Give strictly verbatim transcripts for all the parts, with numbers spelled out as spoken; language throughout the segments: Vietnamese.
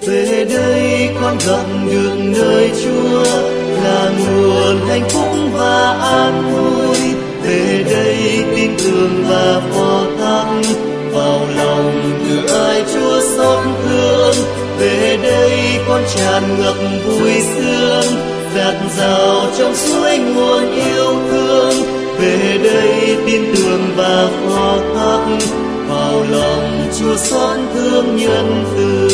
Về đây con gặp được nơi Chúa là nguồn hạnh phúc và an vui. Về đây tin tưởng và phó thác vào lòng từ ai Chúa xót thương. Về đây con tràn ngập vui sướng, dạt dào trong suối nguồn yêu thương. Về đây tin tưởng và phó thác vào lòng Chúa xót thương nhân từ.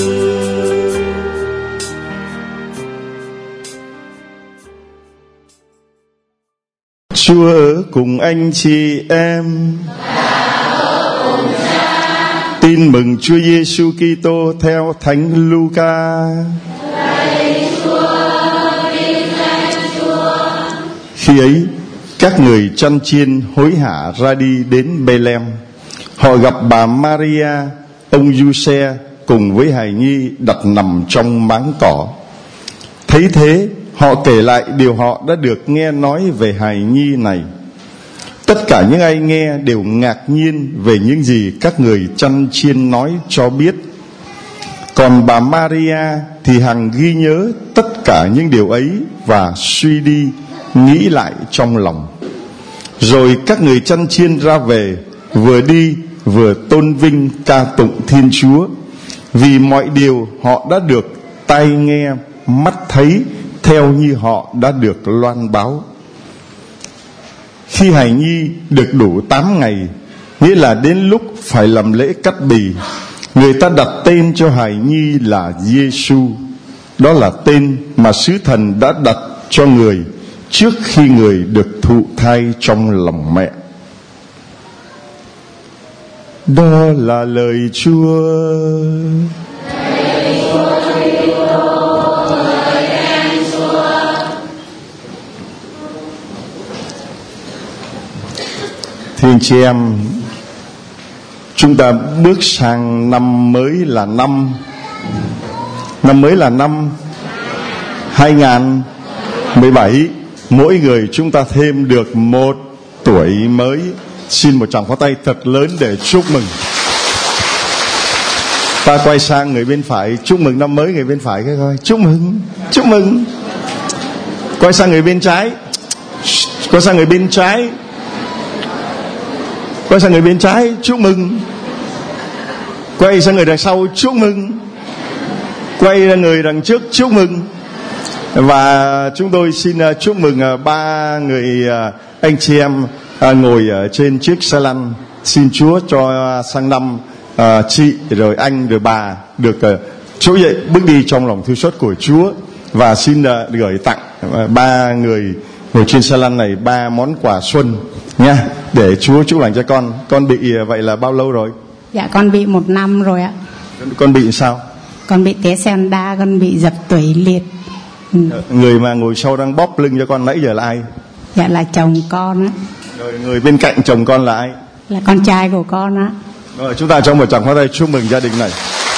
Chúa ở cùng anh chị em. Tin mừng Chúa Giêsu Kitô theo Thánh Luca. Khi ấy, các người chăn chiên hối hả ra đi đến Bê-lem. Họ gặp bà Maria, ông Giuse cùng với hài nhi đặt nằm trong máng cỏ. Thấy thế, họ kể lại điều họ đã được nghe nói về hài nhi này. Tất cả những ai nghe đều ngạc nhiên về những gì các người chăn chiên nói cho biết. Còn bà Maria thì hằng ghi nhớ tất cả những điều ấy và suy đi, nghĩ lại trong lòng. Rồi các người chăn chiên ra về, vừa đi vừa tôn vinh ca tụng Thiên Chúa, vì mọi điều họ đã được tai nghe, mắt thấy, theo như họ đã được loan báo. Khi hài nhi được đủ tám ngày, nghĩa là đến lúc phải làm lễ cắt bì, người ta đặt tên cho hài nhi là Giêsu. Đó là tên mà sứ thần đã đặt cho người trước khi người được thụ thai trong lòng mẹ. Đó là lời Chúa. Thưa anh chị em, chúng ta bước sang năm mới là năm Năm mới là năm hai không một bảy. Mỗi người chúng ta thêm được một tuổi mới. Xin một tràng pháo tay thật lớn để chúc mừng. Ta quay sang người bên phải, chúc mừng năm mới người bên phải cái coi. Chúc mừng, chúc mừng. Quay sang người bên trái, quay sang người bên trái, quay sang người bên trái, chúc mừng. Quay sang người đằng sau, chúc mừng. Quay ra người đằng trước, chúc mừng. Và chúng tôi xin chúc mừng ba người anh chị em ngồi ở trên chiếc xe lăn. Xin Chúa cho sang năm chị, rồi anh, rồi bà được trỗi dậy bước đi trong lòng thương xót của Chúa. Và xin gửi tặng ba người ngồi trên xe lăn này ba món quà xuân nha, để Chúa chúc lành cho con. Con bị vậy là bao lâu rồi? Dạ con bị một năm rồi ạ. Con bị sao? Con bị té xe Honda, con bị dập tủy liệt. Ừ. Người mà ngồi sau đang bóp lưng cho con nãy giờ là ai? Dạ là chồng con á. Rồi người bên cạnh chồng con là ai? Là con trai của con á. Rồi chúng ta trong một tràng pháo tay chúc mừng gia đình này.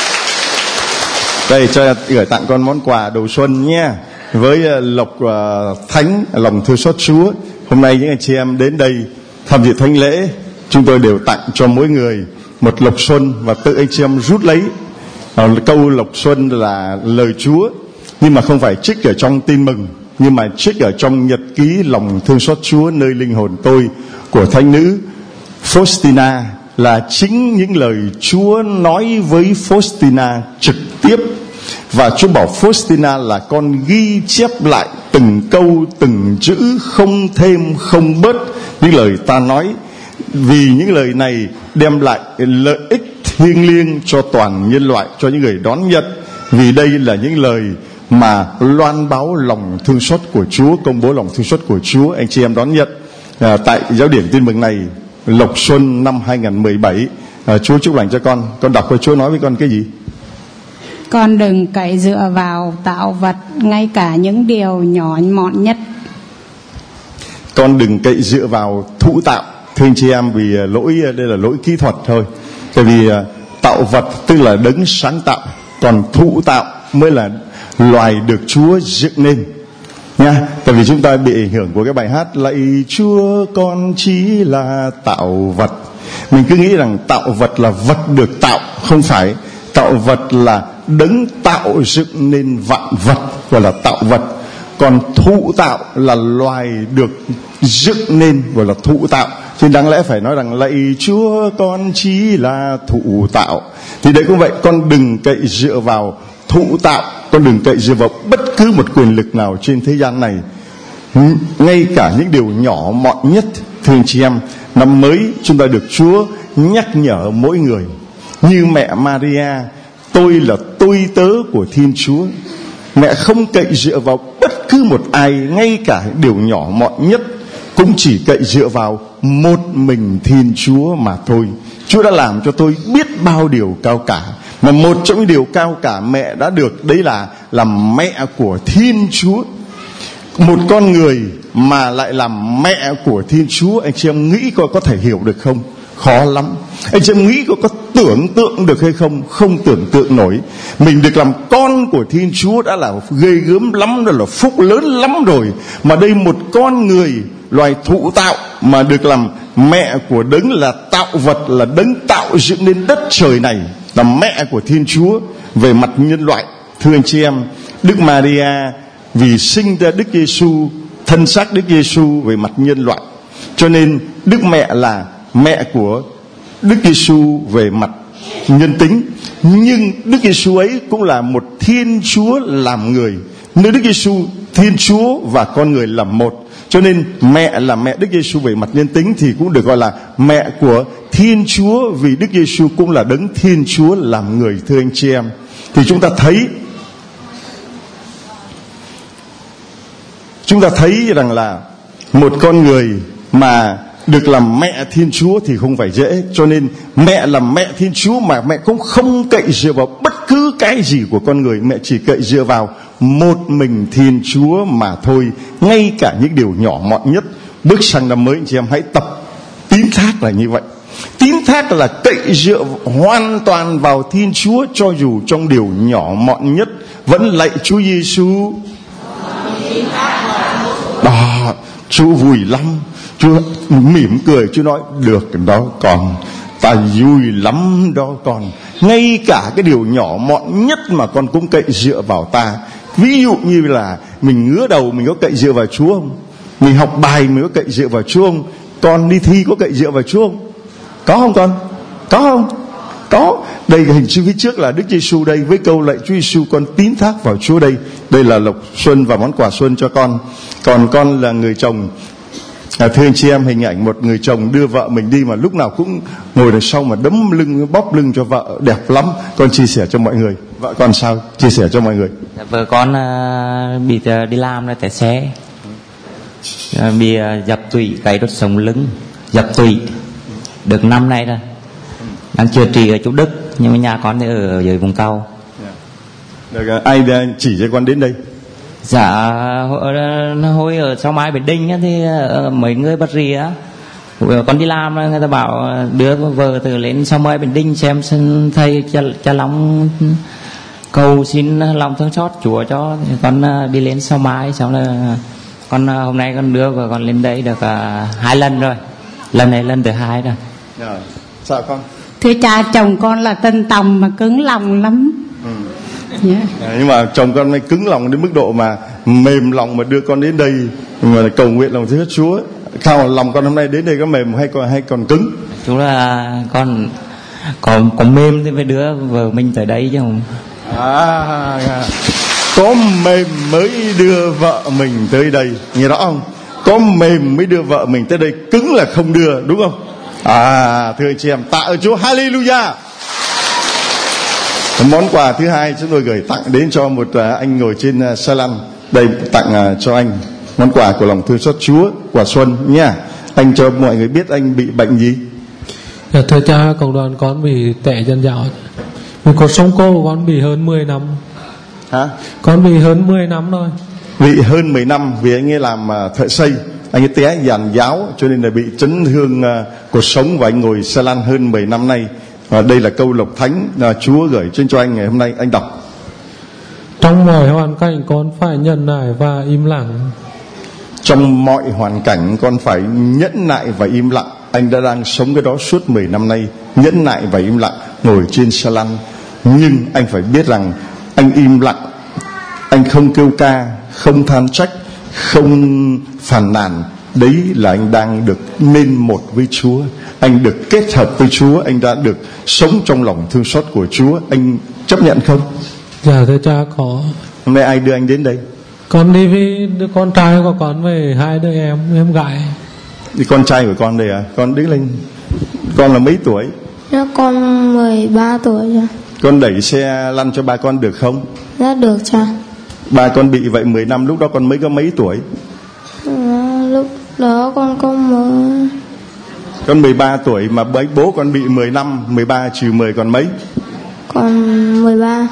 Đây, cho gửi tặng con món quà đầu xuân nha, với lộc uh, thánh lòng thương xót Chúa. Hôm nay những anh chị em đến đây tham dự thánh lễ, chúng tôi đều tặng cho mỗi người một lộc xuân, và tự anh chị em rút lấy. uh, Câu lộc xuân là lời Chúa, nhưng mà không phải trích ở trong tin mừng, nhưng mà trích ở trong nhật ký lòng thương xót Chúa nơi linh hồn tôi của thánh nữ Faustina. Là chính những lời Chúa nói với Faustina trực tiếp, và Chúa bảo Faustina là con ghi chép lại từng câu từng chữ, không thêm không bớt những lời ta nói, vì những lời này đem lại lợi ích thiêng liêng cho toàn nhân loại, cho những người đón nhận, vì đây là những lời mà loan báo lòng thương xót của Chúa, công bố lòng thương xót của Chúa. Anh chị em đón nhận à, tại giáo điểm tin mừng này, Lộc Xuân năm hai không một bảy. à, Chúa chúc lành cho con. Con đọc coi Chúa nói với con cái gì? Con đừng cậy dựa vào tạo vật, ngay cả những điều nhỏ mọn nhất. Con đừng cậy dựa vào thụ tạo. Thưa anh chị em, vì lỗi đây là lỗi kỹ thuật thôi. Tại vì tạo vật tức là đấng sáng tạo, còn thụ tạo mới là loài được Chúa dựng nên nha. Tại vì chúng ta bị ảnh hưởng của cái bài hát Lạy Chúa con chỉ là tạo vật. Mình cứ nghĩ rằng tạo vật là vật được tạo, không phải. Tạo vật là đấng tạo dựng nên vạn vật, gọi là tạo vật. Còn thụ tạo là loài được dựng nên, gọi là thụ tạo. Thì đáng lẽ phải nói rằng lạy Chúa, con chỉ là thụ tạo. Thì đấy cũng vậy, con đừng cậy dựa vào thụ tạo, con đừng cậy dựa vào bất cứ một quyền lực nào trên thế gian này. Ngay cả những điều nhỏ mọn nhất, thưa anh chị em, năm mới chúng ta được Chúa nhắc nhở mỗi người. Như mẹ Maria, tôi là tôi tớ của Thiên Chúa. Mẹ không cậy dựa vào bất cứ một ai, ngay cả điều nhỏ mọn nhất, cũng chỉ cậy dựa vào một mình Thiên Chúa mà thôi. Chúa đã làm cho tôi biết bao điều cao cả, mà một trong những điều cao cả mẹ đã được đấy là làm mẹ của Thiên Chúa. Một con người mà lại làm mẹ của Thiên Chúa, anh chị em nghĩ coi có thể hiểu được không? Khó lắm. Anh chị em nghĩ có, có tưởng tượng được hay không? Không tưởng tượng nổi. Mình được làm con của Thiên Chúa đã là ghê gớm lắm, đó là phúc lớn lắm rồi. Mà đây một con người loài thụ tạo mà được làm mẹ của đấng là tạo vật, là đấng tạo dựng nên đất trời này, là mẹ của Thiên Chúa về mặt nhân loại. Thưa anh chị em, Đức Maria vì sinh ra Đức Giêsu, thân xác Đức Giêsu về mặt nhân loại, cho nên Đức Mẹ là mẹ của Đức Giêsu về mặt nhân tính. Nhưng Đức Giêsu ấy cũng là một Thiên Chúa làm người. Nếu Đức Giêsu Thiên Chúa và con người là một, cho nên mẹ là mẹ Đức Giêsu về mặt nhân tính thì cũng được gọi là mẹ của Thiên Chúa, vì Đức Giêsu cũng là đấng Thiên Chúa làm người. Thưa anh chị em, thì chúng ta thấy chúng ta thấy rằng là một con người mà được làm mẹ Thiên Chúa thì không phải dễ. Cho nên mẹ là mẹ Thiên Chúa mà mẹ cũng không cậy dựa vào bất cứ cái gì của con người. Mẹ chỉ cậy dựa vào một mình Thiên Chúa mà thôi. Ngay cả những điều nhỏ mọn nhất. Bước sang năm mới anh chị em hãy tập tín thác là như vậy. Tín thác là cậy dựa hoàn toàn vào Thiên Chúa, cho dù trong điều nhỏ mọn nhất vẫn lạy Chúa Giêsu. Đó, Chúa vui lắm. Chúa mỉm cười, Chúa nói được đó con, ta vui lắm đó con. Ngay cả cái điều nhỏ mọn nhất mà con cũng cậy dựa vào ta. Ví dụ như là mình ngứa đầu, mình có cậy dựa vào Chúa không? Mình học bài mình có cậy dựa vào Chúa không? Con đi thi có cậy dựa vào Chúa không? Có không con? Có không? Có. Đây hình chữ phía trước là Đức Giêsu đây, với câu lạy Chúa Giêsu con tín thác vào Chúa đây. Đây là lộc xuân và món quà xuân cho con. Còn con là người chồng. À, thưa anh chị em, hình ảnh một người chồng đưa vợ mình đi mà lúc nào cũng ngồi đằng sau mà đấm lưng, bóp lưng cho vợ, đẹp lắm. Con chia sẻ cho mọi người. Vợ con sao? Chia sẻ cho mọi người. Vợ con uh, bị uh, đi làm rồi, tại xe uh, bị uh, dập tủy, gãy đốt sống lưng, dập tủy được năm nay rồi, đang chữa trị ở chỗ Đức, nhưng mà nhà con thì ở dưới vùng Cao. Được, ai chỉ cho con đến đây? Dạ hồi ở sau Mai Bình Định thì uh, mấy người bắt rìa con đi làm, người ta bảo đưa vợ từ lên sau Mai Bình Định xem xin thầy cha, cha Long cầu xin lòng thương xót Chúa cho. Thì con uh, đi lên sau Mai, xong là con uh, hôm nay con đưa vợ con lên đây được uh, hai lần rồi, lần này lần thứ hai rồi. Rồi, sao con? Thưa cha, chồng con là tân tòng mà cứng lòng lắm. Ừ. Yeah. À, nhưng mà chồng con mới cứng lòng đến mức độ mà mềm lòng mà đưa con đến đây mà cầu nguyện lòng thương xót Chúa. Sao lòng con hôm nay đến đây có mềm hay còn hay còn cứng? Chú là con còn còn mềm thì phải đưa vợ mình tới đây chứ không. À, có mềm mới đưa vợ mình tới đây, nghe rõ không? Có mềm mới đưa vợ mình tới đây, cứng là không đưa, đúng không? À, thưa anh chị em, tạ ơn Chúa, hallelujah. Món quà thứ hai chúng tôi gửi tặng đến cho một anh ngồi trên xe lăn. Đây, tặng cho anh món quà của lòng thương xót Chúa, quà xuân nha. Anh cho mọi người biết anh bị bệnh gì? Dạ, thưa cha, cộng đoàn con bị tệ chân dạo. Vì cột sống cô của con bị hơn mười năm. Hả? Con bị hơn mười năm rồi. Bị hơn mười năm vì anh ấy làm thợ xây, anh ấy té giàn giáo cho nên là bị chấn thương cột sống và anh ngồi xe lăn hơn mười năm nay. Và đây là câu lộc thánh là Chúa gửi trên cho anh ngày hôm nay, anh đọc. Trong mọi hoàn cảnh con phải nhẫn nại và im lặng. Trong mọi hoàn cảnh con phải nhẫn nại và im lặng. Anh đã đang sống cái đó suốt mười năm nay, nhẫn nại và im lặng, ngồi trên xe lăn. Nhưng anh phải biết rằng anh im lặng, anh không kêu ca, không than trách, không phàn nàn, đấy là anh đang được nên một với Chúa. Anh được kết hợp với Chúa, anh đã được sống trong lòng thương xót của Chúa. Anh chấp nhận không? Dạ thưa cha có. Hôm nay ai đưa anh đến đây? Con đi với đứa con trai của con với hai đứa em, em gái. Thì con trai của con đây à? Con đứng lên. Con là mấy tuổi? Dạ con mười ba tuổi cha. Con đẩy xe lăn cho ba con được không? Dạ được cha. Ba con bị vậy mười năm, lúc đó con mới có mấy tuổi? Dạ, lúc đó con có mới... Con mười ba tuổi mà bấy bố con bị mười năm, mười ba trừ mười còn mấy? Còn mười ba.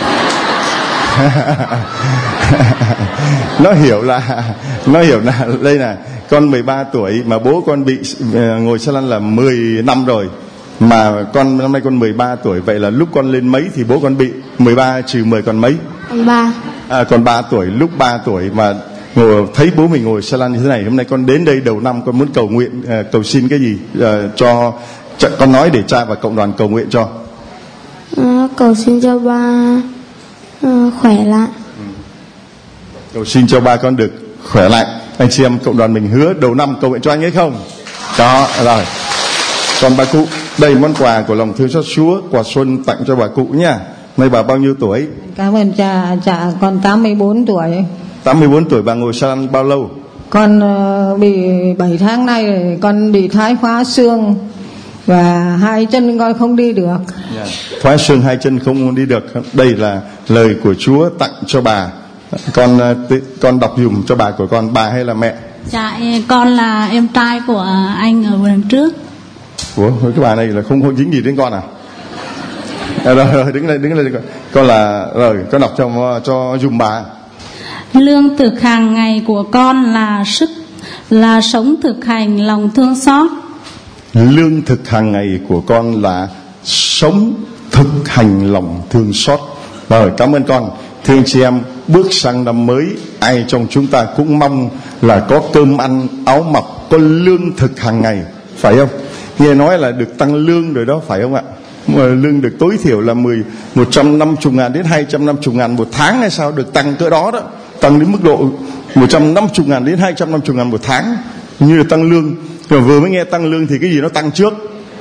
Nó hiểu là nó hiểu là đây là con mười ba tuổi mà bố con bị uh, ngồi xe lăn là mười năm rồi, mà con năm nay con mười ba tuổi, vậy là lúc con lên mấy thì bố con bị? Mười ba trừ mười còn mấy? Còn ba. À, còn ba tuổi. Lúc ba tuổi mà ngồi, thấy bố mình ngồi xe lăn như thế này, hôm nay con đến đây đầu năm con muốn cầu nguyện, uh, cầu xin cái gì uh, cho, cho con nói để cha và cộng đoàn cầu nguyện cho. À, cầu xin cho ba uh, khỏe lại. Ừ. Cầu xin cho ba con được khỏe lại. Anh chị em cộng đoàn mình hứa đầu năm cầu nguyện cho anh ấy không? Đó rồi. Còn bà cụ, đây món quà của lòng thương xót Chúa, quà xuân tặng cho bà cụ nha. Nay bà bao nhiêu tuổi? Cảm ơn cha, cha con tám mươi bốn tuổi. tám mươi bốn tuổi. Bà ngồi xe lăn bao lâu? Con uh, bị bảy tháng nay rồi, con bị thoái hóa xương và hai chân con không đi được. Yeah. Thoái xương hai chân không đi được. Đây là lời của Chúa tặng cho bà. Con uh, con đọc dùm cho bà của con, bà hay là mẹ? Dạ con là em trai của anh ở đằng trước. Ủa cái bà này là không có dính gì đến con à? À, rồi, rồi đứng lên đứng lên con là rồi con đọc cho cho dùm bà. Lương thực hàng ngày của con là sức là sống thực hành lòng thương xót. Lương thực hàng ngày của con là sống thực hành lòng thương xót. Rồi cảm ơn con. Thưa anh chị em, bước sang năm mới, ai trong chúng ta cũng mong là có cơm ăn, áo mặc, có lương thực hàng ngày, phải không? Nghe nói là được tăng lương rồi đó, phải không ạ? Mà lương được tối thiểu là mười một trăm năm mươi ngàn đến hai trăm năm mươi ngàn một tháng hay sao, được tăng cỡ đó đó, tăng đến mức độ một trăm năm mươi ngàn đến hai trăm năm mươi ngàn một tháng như là tăng lương. Rồi vừa mới nghe tăng lương thì cái gì nó tăng trước?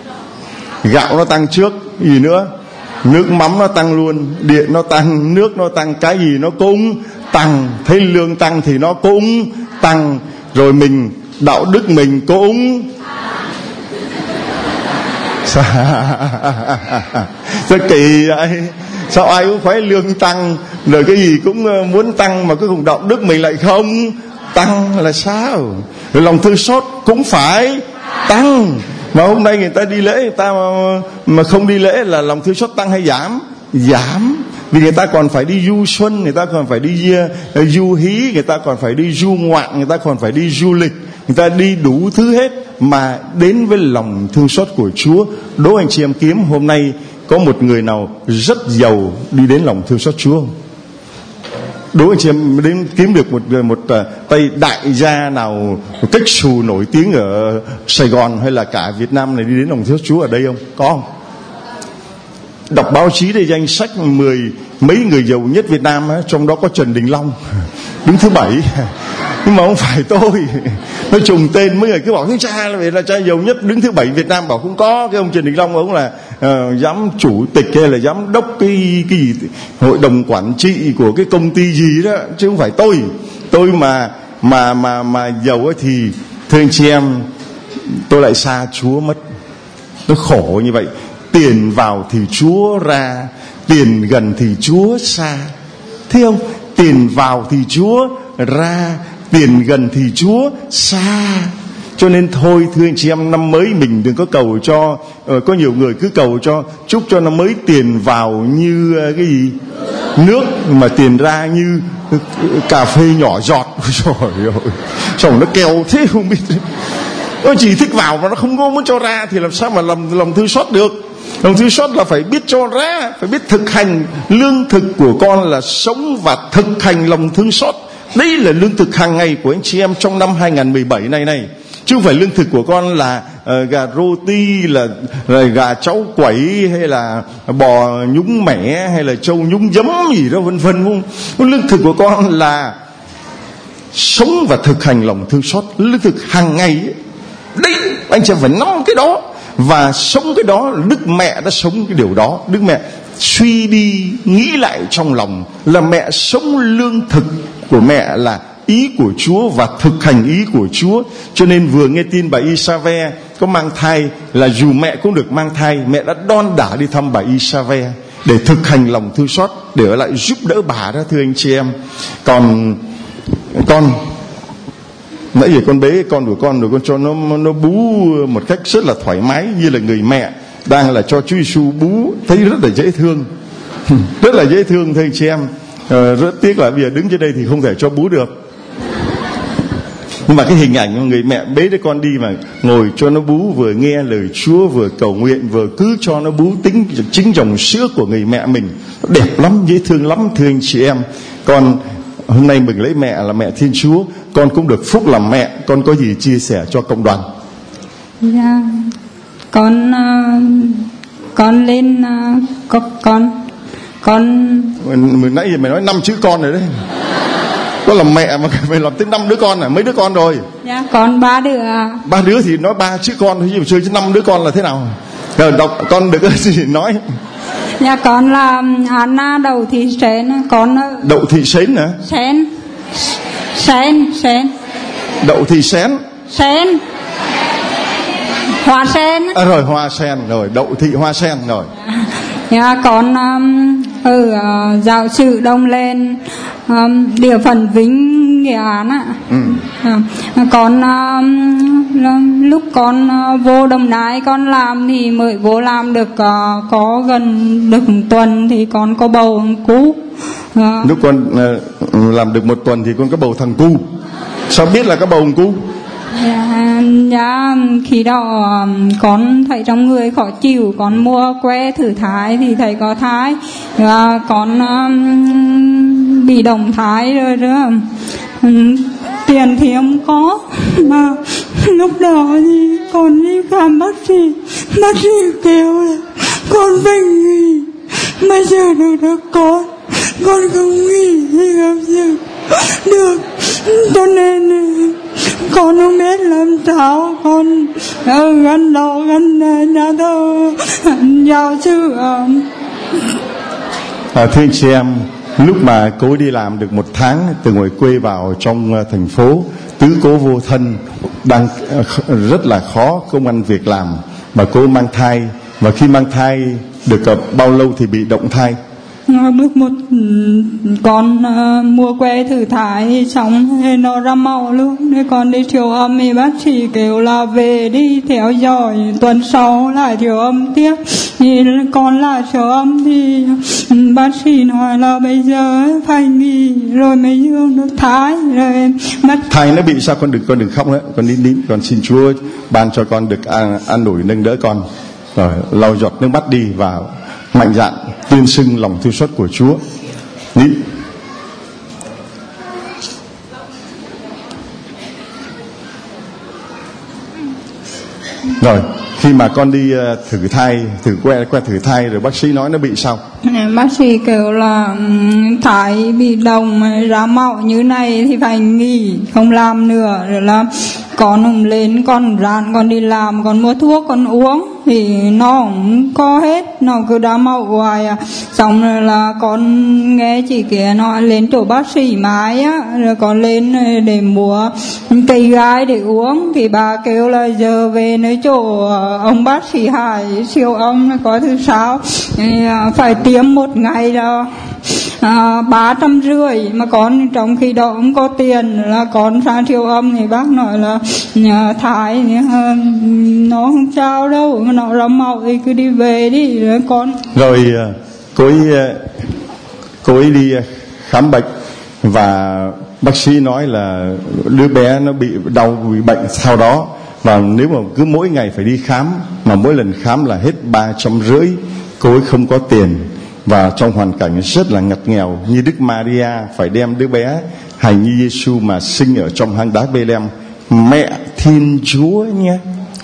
Gạo nó tăng trước, gì nữa? Nước mắm nó tăng luôn, điện nó tăng, nước nó tăng, cái gì nó cũng tăng. Thấy lương tăng thì nó cũng tăng. Rồi mình, đạo đức mình cũng sao kỳ vậy? Sao ai cũng phải lương tăng, rồi cái gì cũng muốn tăng, mà cuối cùng đạo đức mình lại không tăng là sao? Rồi lòng thương xót cũng phải tăng. Mà hôm nay người ta đi lễ, người ta mà, mà không đi lễ là lòng thương xót tăng hay giảm? Giảm. Vì người ta còn phải đi du xuân, người ta còn phải đi uh, du hí, người ta còn phải đi du ngoạn, người ta còn phải đi du lịch, người ta đi đủ thứ hết mà đến với lòng thương xót của Chúa. Đố anh chị em kiếm hôm nay có một người nào rất giàu đi đến lòng thương xót Chúa không? Đố anh chị em đến kiếm được một một uh, tay đại gia nào một cách xù nổi tiếng ở Sài Gòn hay là cả Việt Nam này đi đến lòng thương xót Chúa ở đây không? Có không? Đọc báo chí đây danh sách mười mấy người giàu nhất Việt Nam á, trong đó có Trần Đình Long đứng thứ bảy. Nhưng mà không phải tôi, nó trùng tên mấy người cứ bảo thứ cha là, là cha giàu nhất đứng thứ bảy Việt Nam, bảo không có. Cái ông Trần Đình Long ông là uh, giám chủ tịch hay là giám đốc cái cái gì hội đồng quản trị của cái công ty gì đó, chứ không phải tôi. Tôi mà mà mà mà giàu ấy thì thưa anh chị em, tôi lại xa Chúa mất. Nó khổ như vậy. Tiền vào thì Chúa ra, tiền gần thì Chúa xa. Thấy không? Tiền vào thì Chúa ra, tiền gần thì Chúa xa. Cho nên thôi thưa anh chị em, năm mới mình đừng có cầu cho uh, có nhiều người cứ cầu cho chúc cho năm mới tiền vào như uh, cái gì nước, mà tiền ra như uh, cà phê nhỏ giọt. Trời ơi, sao nó keo thế không biết. Nó chỉ thích vào mà nó không có muốn cho ra thì làm sao mà lòng lòng thương xót được. Lòng thương xót là phải biết cho ra, phải biết thực hành. Lương thực của con là sống và thực hành lòng thương xót. Đây là lương thực hàng ngày của anh chị em trong năm hai không một bảy này này. Chứ không phải lương thực của con là uh, gà roti, là, là gà cháu quẩy, hay là bò nhúng mẻ, hay là trâu nhúng giấm gì đó vân vân không? Lương thực của con là sống và thực hành lòng thương xót, lương thực hàng ngày ấy. Đấy, anh chị phải nắm cái đó và sống cái đó. Đức mẹ đã sống cái điều đó. Đức mẹ suy đi nghĩ lại trong lòng là mẹ sống lương thực của mẹ là ý của Chúa và thực hành ý của Chúa. Cho nên vừa nghe tin bà Isave có mang thai, là dù mẹ cũng được mang thai, mẹ đã đon đả đi thăm bà Isave để thực hành lòng thương xót, để ở lại giúp đỡ bà đó, thưa anh chị em. Còn con nãy giờ con bế con của con rồi, con cho nó nó bú một cách rất là thoải mái, như là người mẹ đang là cho Chúa Giêsu bú, thấy rất là dễ thương. Rất là dễ thương, thưa anh chị em. À, rất tiếc là bây giờ đứng trên đây thì không thể cho bú được. Nhưng mà cái hình ảnh người mẹ bế đứa con đi mà ngồi cho nó bú, vừa nghe lời Chúa, vừa cầu nguyện, vừa cứ cho nó bú tính chính dòng sữa của người mẹ mình, đẹp lắm, dễ thương lắm, thưa anh chị em. Con hôm nay mừng lấy mẹ là mẹ Thiên Chúa, con cũng được phúc làm mẹ. Con có gì chia sẻ cho cộng đoàn? Dạ, con uh, con lên uh, con con con mình nãy giờ mày nói năm chữ con rồi đấy. Có làm mẹ mà mày làm tới năm đứa con à? Mấy đứa con rồi? Dạ, con ba đứa. Ba đứa thì nói ba chữ con thôi, chứ chứ năm đứa con là thế nào? Rồi đọc con được cái gì nói? Dạ, con là Anna Đậu Thị Sến. Con Đậu Thị Sến hả? Sến Sến Sến Đậu Thị Sến Sến Hoa Sen. À rồi, Hoa Sen rồi, Đậu Thị Hoa Sen rồi. Dạ, con um, ở uh, giáo sự Đông Lên, um, địa phận Vĩnh, Nghệ An ạ. Ừ. À, con um, lúc con uh, vô Đồng Nai con làm thì mới vô làm được uh, có gần được một tuần thì con có bầu thằng cu. À. Lúc con uh, làm được một tuần thì con có bầu thằng cu. Sao biết là có bầu thằng cu? Dạ, dạ, khi đó con thấy trong người khó chịu, con mua que thử thai thì thấy có thai, và con um, bị động thai rồi đó. Um, tiền thì không có, mà lúc đó thì con đi khám bác sĩ, bác sĩ kêu là con phải nghỉ, bây giờ được được con con không nghỉ thì không được được, cho nên con không biết làm sao. Con ở gần đó gần nhà thơ giáo sư. À, thưa anh chị em, lúc mà cô đi làm được một tháng từ ngoài quê vào trong thành phố, tứ cố vô thân, đang rất là khó công ăn việc làm, mà cô mang thai, và khi mang thai được bao lâu thì bị động thai? Bước một con uh, mua que thử thai xong nó ra màu luôn, nên con đi siêu âm thì bác sĩ kêu là về đi theo dõi tuần sau lại siêu âm tiếp. Thì con lại siêu âm thì bác sĩ nói là bây giờ phải nghỉ rồi mới dương được thai rồi. Bác... thai nó bị sao? Con đừng con đừng khóc nữa, con nín nín, con xin Chúa ban cho con được an, an ủi nâng đỡ con, rồi lau giọt nước mắt đi và mạnh dạn tuyên xưng lòng thương xót của Chúa. Nín. Rồi khi mà con đi uh, thử thai, thử que que thử thai rồi bác sĩ nói nó bị sao? Bác sĩ kêu là thai bị đồng ra mạo như này thì phải nghỉ không làm nữa, rồi là con không lên, con rạn, con đi làm, con mua thuốc con uống thì nó không có hết, nó cứ ra mạo hoài à. Xong rồi là con nghe chị kia nói lên chỗ bác sĩ mãi á, rồi con lên để mua cây gai để uống, thì bà kêu là giờ về nơi chỗ ông bác sĩ Hải siêu âm có thứ sáu phải tiêm một ngày đó à, ba trăm rưỡi, mà con trong khi đó không có tiền, là con sang siêu âm thì bác nói là nhà thai nó không sao đâu, nó ra màu thì cứ đi về đi rồi con. Rồi cô ấy cô ấy đi khám bệnh và bác sĩ nói là đứa bé nó bị đau, bị bệnh sau đó, và nếu mà cứ mỗi ngày phải đi khám, mà mỗi lần khám là hết ba trăm rưỡi, cô ấy không có tiền, và trong hoàn cảnh rất là ngặt nghèo như Đức Maria phải đem đứa bé hài nhi Giêsu mà sinh ở trong hang đá Bethlehem, mẹ Thiên Chúa nhé,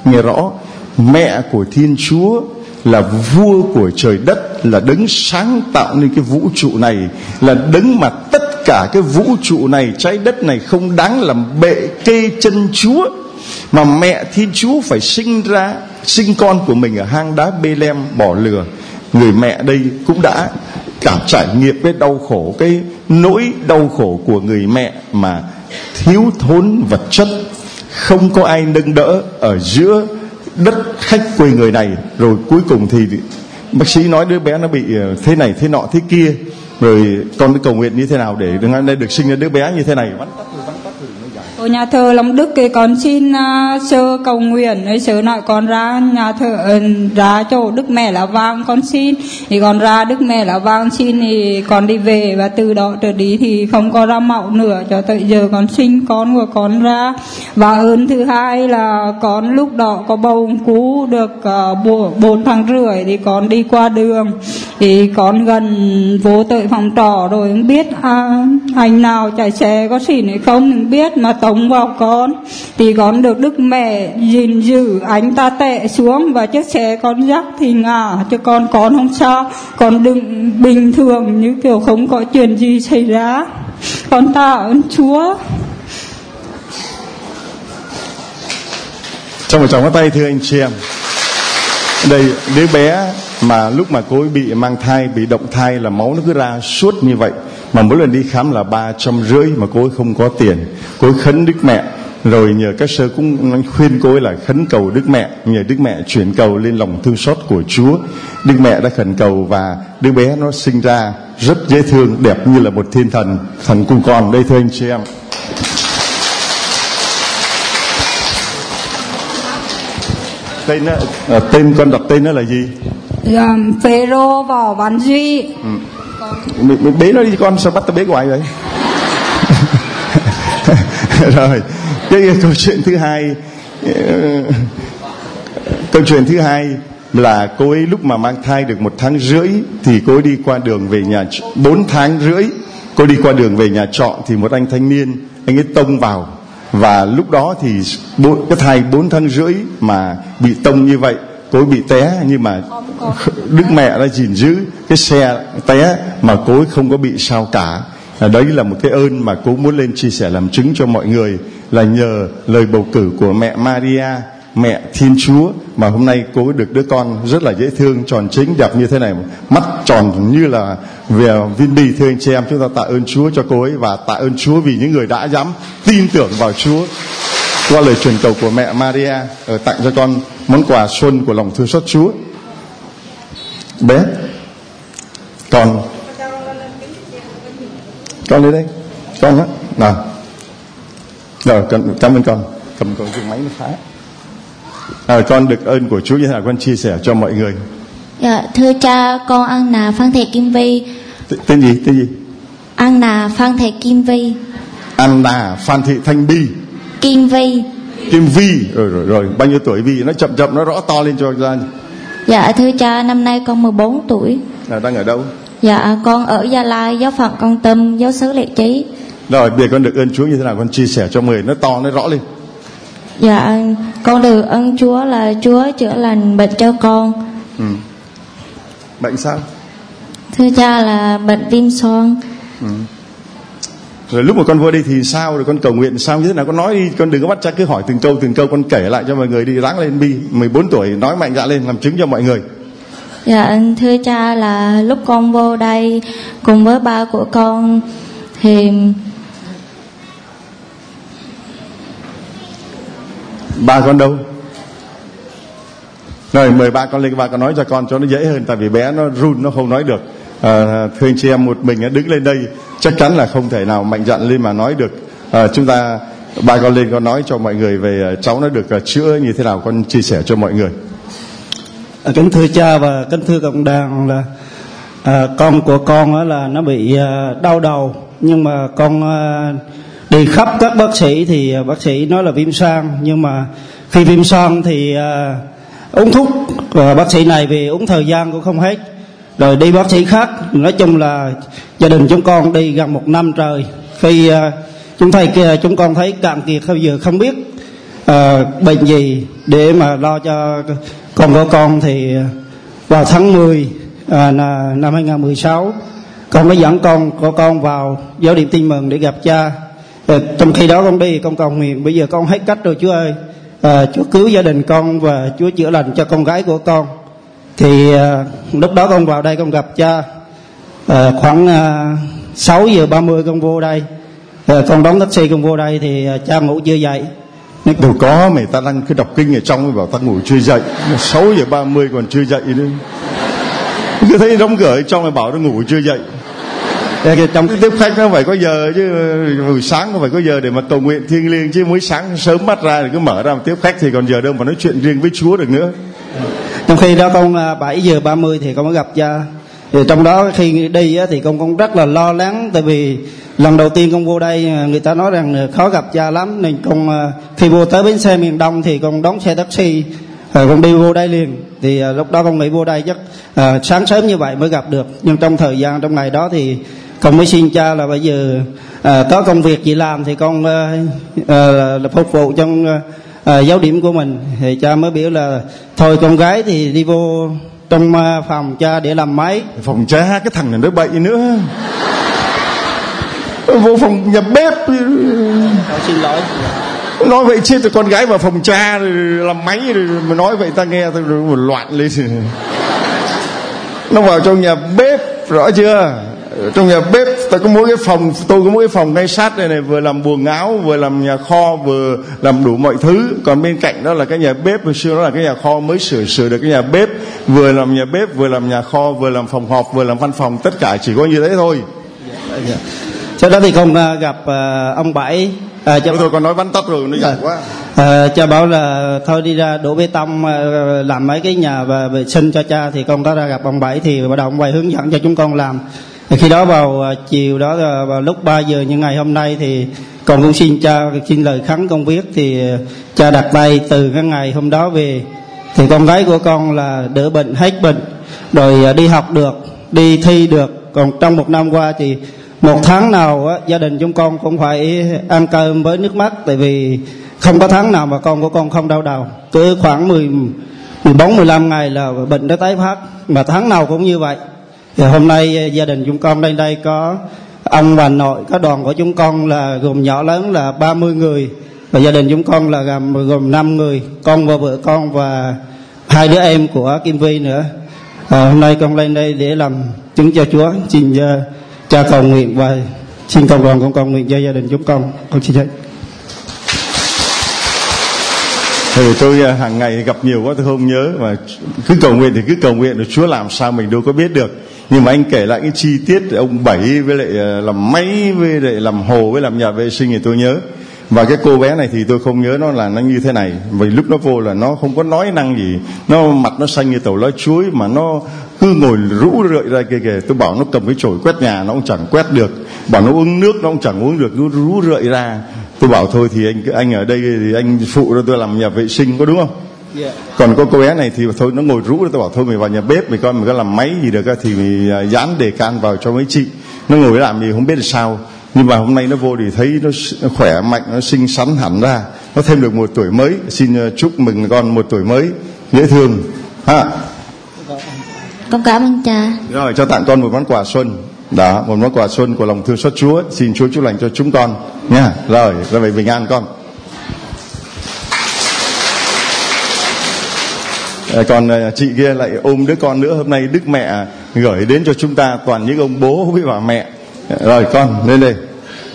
nghe rõ, mẹ của Thiên Chúa là vua của trời đất, là đấng sáng tạo nên cái vũ trụ này, là đấng mà tất cả cái vũ trụ này, trái đất này không đáng làm bệ kê chân Chúa. Mà mẹ Thiên Chúa phải sinh ra, sinh con của mình ở hang đá Bê-lem bỏ lừa. Người mẹ đây cũng đã cảm trải nghiệm cái đau khổ, cái nỗi đau khổ của người mẹ mà thiếu thốn vật chất, không có ai nâng đỡ ở giữa đất khách quê người này. Rồi cuối cùng thì bác sĩ nói đứa bé nó bị thế này thế nọ thế kia, rồi con cứ cầu nguyện như thế nào để đừng được sinh ra đứa bé như thế này. Ở nhà thờ Long Đức thì con xin uh, sơ cầu nguyện ấy, sơ nói con ra nhà thờ uh, ra chỗ Đức Mẹ Lá Vàng con xin, thì con ra Đức Mẹ Lá Vàng xin thì con đi về, và từ đó trở đi thì không có ra mạo nữa cho tới giờ con sinh con của con ra. Và ơn thứ hai là con lúc đó có bầu cú được uh, bốn tháng rưỡi thì con đi qua đường, thì con gần vô tới phòng trọ rồi không biết à, anh nào chạy xe có xỉn hay không không biết, mà tống vào con thì con được Đức Mẹ gìn giữ, anh ta tệ xuống và chiếc xe con dắt thì ngã, chứ con con không sao, con đừng bình thường như kiểu không có chuyện gì xảy ra. Con tạ ơn Chúa. Trong một tràng tay thưa anh chị em, đây đứa bé mà lúc mà cô ấy bị mang thai, bị động thai là máu nó cứ ra suốt như vậy, mà mỗi lần đi khám là ba trăm rưỡi mà cô ấy không có tiền. Cô ấy khấn Đức Mẹ, rồi nhờ các sơ cũng khuyên cô ấy là khấn cầu Đức Mẹ, nhờ Đức Mẹ chuyển cầu lên lòng thương xót của Chúa. Đức Mẹ đã khẩn cầu và đứa bé nó sinh ra rất dễ thương, đẹp như là một thiên thần, thần cùng con. Đây thưa anh chị em, tên nó, à, tên con đặt tên nó là gì? Dạ, Phêrô Võ Văn Duy. Ừ. Mình, mình bế nó đi con, sao bắt tao bế ngoài vậy? Rồi cái, cái câu chuyện thứ hai, câu chuyện thứ hai là cô ấy lúc mà mang thai được một tháng rưỡi thì cô ấy đi qua đường về nhà, bốn tháng rưỡi cô đi qua đường về nhà trọ thì một anh thanh niên, anh ấy tông vào, và lúc đó thì cái thai bốn tháng rưỡi mà bị tông như vậy, cô ấy bị té, nhưng mà Đức Mẹ đã gìn giữ cái xe té mà cô ấy không có bị sao cả. À, đấy là một cái ơn mà cô muốn lên chia sẻ làm chứng cho mọi người, là nhờ lời bầu cử của mẹ Maria, mẹ Thiên Chúa mà hôm nay cô ấy được đứa con rất là dễ thương, tròn chính, đẹp như thế này, mắt tròn như là về viên bi. Thưa anh chị em, chúng ta tạ ơn Chúa cho cô ấy, và tạ ơn Chúa vì những người đã dám tin tưởng vào Chúa qua lời truyền cầu của mẹ Maria. Ở tặng cho con món quà xuân của lòng thương xót Chúa. Bé con con lên đây con á nào, rồi con cảm ơn con, cầm con cái máy nó phá. À, con được ơn của Chúa như thế nào con chia sẻ cho mọi người. Dạ, thưa cha, con An Nà Phan Thị Kim Vi. T- tên gì tên gì? An Nà Phan Thị Kim Vi. An Nà Phan Thị Thanh Bi. Kim Vi. Kim Vi. Rồi rồi rồi, bao nhiêu tuổi Vi? Nó chậm chậm nó rõ to lên cho ra. Dạ thưa cha, năm nay con mười bốn tuổi. À, đang ở đâu? Dạ con ở Gia Lai, giáo phận Con Tum, giáo xứ Lệ Trí. Rồi bây giờ con được ơn Chúa như thế nào con chia sẻ cho người nó to nó rõ lên. Dạ con được ơn Chúa là Chúa chữa lành bệnh cho con. Ừ. Bệnh sao? Thưa cha là bệnh viêm xoang. Ừ. Rồi lúc mà con vô đây thì sao, rồi con cầu nguyện sao như thế nào, con nói đi, con đừng có bắt cha cứ hỏi từng câu từng câu, con kể lại cho mọi người đi, ráng lên Bi, mười bốn tuổi nói mạnh dạn lên làm chứng cho mọi người. Dạ thưa cha là lúc con vô đây cùng với ba của con thì ba con đâu? Rồi mời ba con lên, ba con nói cho con cho nó dễ hơn, tại vì bé nó run nó không nói được. À, thưa anh chị em, một mình đứng lên đây chắc chắn là không thể nào mạnh dạn lên mà nói được. À, chúng ta ba con lên con nói cho mọi người về cháu nó được chữa như thế nào, con chia sẻ cho mọi người. À, kính thưa cha và kính thưa cộng đoàn là à, con của con là nó bị à, đau đầu, nhưng mà con à, đi khắp các bác sĩ thì à, bác sĩ nói là viêm xoang, nhưng mà khi viêm xoang thì à, uống thuốc và bác sĩ này vì uống thời gian cũng không hết, rồi đi bác sĩ khác. Nói chung là gia đình chúng con đi gần một năm trời. Khi uh, chúng thầy kia chúng con thấy cạn kiệt, bây giờ không biết à, bệnh gì để mà lo cho con của con. Thì vào tháng mười à, năm hai không một sáu, con mới dẫn con của con vào giáo điểm Tin Mừng để gặp cha. À, trong khi đó con đi con cầu nguyện, bây giờ con hết cách rồi Chúa ơi, à, Chúa cứu gia đình con và Chúa chữa lành cho con gái của con. Thì à, lúc đó con vào đây con gặp cha. à, khoảng à, sáu giờ ba mươi con vô đây, à, con đón taxi con vô đây thì à, cha ngủ chưa dậy. Đâu có, mày ta đang cứ đọc kinh ở trong mới bảo ta ngủ chưa dậy, sáu giờ ba mươi còn chưa dậy nữa. Cứ thấy đóng cửa ở trong mày bảo nó ngủ chưa dậy. Trong cái tiếp khách nó phải có giờ chứ, buổi sáng nó phải có giờ để mà cầu nguyện thiêng liêng chứ, mới sáng sớm bắt ra thì cứ mở ra mà tiếp khách thì còn giờ đâu mà nói chuyện riêng với Chúa được nữa. Trong khi đó con bảy giờ ba mươi thì con mới gặp cha. Thì trong đó khi đi thì con cũng rất là lo lắng, tại vì lần đầu tiên con vô đây người ta nói rằng khó gặp cha lắm, nên con khi vô tới bến xe miền Đông thì con đón xe taxi rồi con đi vô đây liền. Thì lúc đó con nghĩ vô đây chắc à, sáng sớm như vậy mới gặp được, nhưng trong thời gian trong ngày đó thì con mới xin cha là bây giờ à, có công việc gì làm thì con à, à, là phục vụ trong à, giáo điểm của mình. Thì cha mới biểu là thôi con gái thì đi vô trong phòng cha để làm máy. Phòng cha, cái thằng này nó bậy nữa. Vô phòng nhà bếp. Tôi xin lỗi. Nói vậy chết rồi, con gái vào phòng cha rồi làm máy rồi mà nói vậy ta nghe tôi một loạn lên. Nó vào trong nhà bếp, rõ chưa? Trong nhà bếp ta có mỗi cái phòng, tôi có mỗi cái phòng ngay sát đây này, vừa làm buồng áo, vừa làm nhà kho, vừa làm đủ mọi thứ. Còn bên cạnh đó là cái nhà bếp, hồi xưa nó là cái nhà kho, mới sửa sửa được cái nhà bếp, vừa làm nhà bếp, vừa làm nhà kho, vừa làm phòng họp, vừa làm văn phòng, tất cả chỉ có như thế thôi. Sau đó thì con gặp uh, ông Bảy. À, cho tôi còn nói bắn tắt rồi nó dài quá. À, cha bảo là thôi đi ra đổ bê tông làm mấy cái nhà và vệ sinh cho cha. Thì con đã ra gặp ông Bảy thì bắt đầu ông Bảy hướng dẫn cho chúng con làm. Thì khi đó vào chiều đó vào lúc ba giờ như ngày hôm nay thì con cũng xin cha xin lời khấn công viết. Thì cha đặt tay từ cái ngày hôm đó về thì con gái của con là đỡ bệnh hết bệnh, rồi đi học được, đi thi được. Còn trong một năm qua thì một tháng nào á, gia đình chúng con cũng phải ăn cơm với nước mắt, tại vì không có tháng nào mà con của con không đau đầu. Cứ khoảng mười, mười bốn, mười lăm ngày là bệnh nó tái phát, mà tháng nào cũng như vậy. Thì hôm nay gia đình chúng con lên đây có ông bà nội, có đoàn của chúng con là gồm nhỏ lớn là ba mươi người, và gia đình chúng con là gồm, gồm năm người, con và vợ con và hai đứa em của Kim Vi nữa. À, hôm nay con lên đây để làm chứng cho Chúa. Xin uh, cha cầu nguyện và xin cộng đoàn con cầu nguyện cho gia đình chúng con. Con xin hết. Thì tôi hàng ngày gặp nhiều quá tôi không nhớ, mà cứ cầu nguyện thì cứ cầu nguyện, rồi Chúa làm sao mình đâu có biết được. Nhưng mà anh kể lại cái chi tiết ông Bảy với lại làm máy, với lại làm hồ, với làm nhà vệ sinh thì tôi nhớ. Và cái cô bé này thì tôi không nhớ nó là nó như thế này. Vì lúc nó vô là nó không có nói năng gì, nó mặt nó xanh như tàu lá chuối, mà nó cứ ngồi rũ rượi ra kìa kìa. Tôi bảo nó cầm cái chổi quét nhà nó cũng chẳng quét được, bảo nó uống nước nó cũng chẳng uống được, nó rũ rượi ra. Tôi bảo thôi thì anh anh ở đây thì anh phụ cho tôi làm nhà vệ sinh, có đúng không? Yeah. Còn có cô bé này thì thôi nó ngồi rũ, tôi bảo thôi mày vào nhà bếp mày coi mày có làm máy gì được thì mày dán đề can vào cho mấy chị. Nó ngồi làm gì không biết là sao. Nhưng mà hôm nay nó vô thì thấy nó khỏe mạnh, nó xinh xắn hẳn ra, nó thêm được một tuổi mới. Xin chúc mừng con một tuổi mới dễ thương ha. Con cảm ơn cha. Rồi cho tặng con một món quà xuân. Đó, một món quà xuân của lòng thương xót Chúa. Xin Chúa chúc lành cho chúng con nha. Rồi, ra về bình an con. À, còn chị kia lại ôm đứa con nữa. Hôm nay Đức Mẹ gửi đến cho chúng ta toàn những ông bố với bà mẹ. Rồi con lên đây.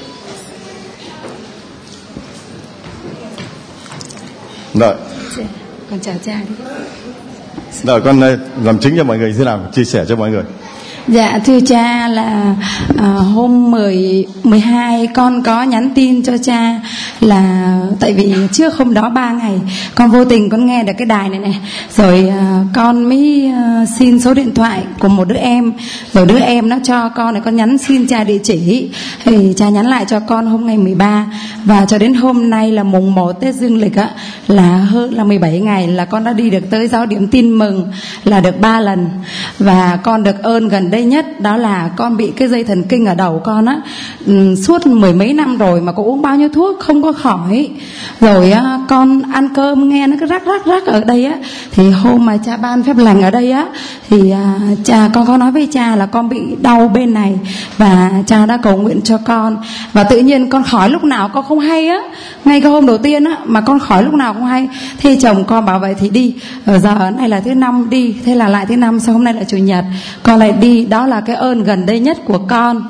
Rồi. Con chào cha đi. Rồi con làm chứng cho mọi người thế nào, chia sẻ cho mọi người. Dạ thưa cha là à, hôm mười, mười hai con có nhắn tin cho cha là tại vì trước hôm đó ba ngày con vô tình con nghe được cái đài này này, rồi à, con mới à, xin số điện thoại của một đứa em, rồi đứa em nó cho con này, con nhắn xin cha địa chỉ thì cha nhắn lại cho con hôm ngày mười ba, và cho đến hôm nay là mùng một Tết Dương lịch á, là hơn là mười bảy ngày là con đã đi được tới giáo điểm Tin Mừng là được ba lần, và con được ơn gần đây đây nhất đó là con bị cái dây thần kinh ở đầu con á, ừ, suốt mười mấy năm rồi mà có uống bao nhiêu thuốc không có khỏi. Rồi á, con ăn cơm nghe nó cứ rắc rắc rắc ở đây á, thì hôm mà cha ban phép lành ở đây á thì à, cha con có nói với cha là con bị đau bên này, và cha đã cầu nguyện cho con, và tự nhiên con khỏi lúc nào con không hay á. Ngay cái hôm đầu tiên á mà con khỏi lúc nào không hay. Thì chồng con bảo vậy thì đi, ở giờ này là thứ năm đi, thế là lại thứ năm, sau hôm nay là chủ nhật con lại đi. Đó là cái ơn gần đây nhất của con.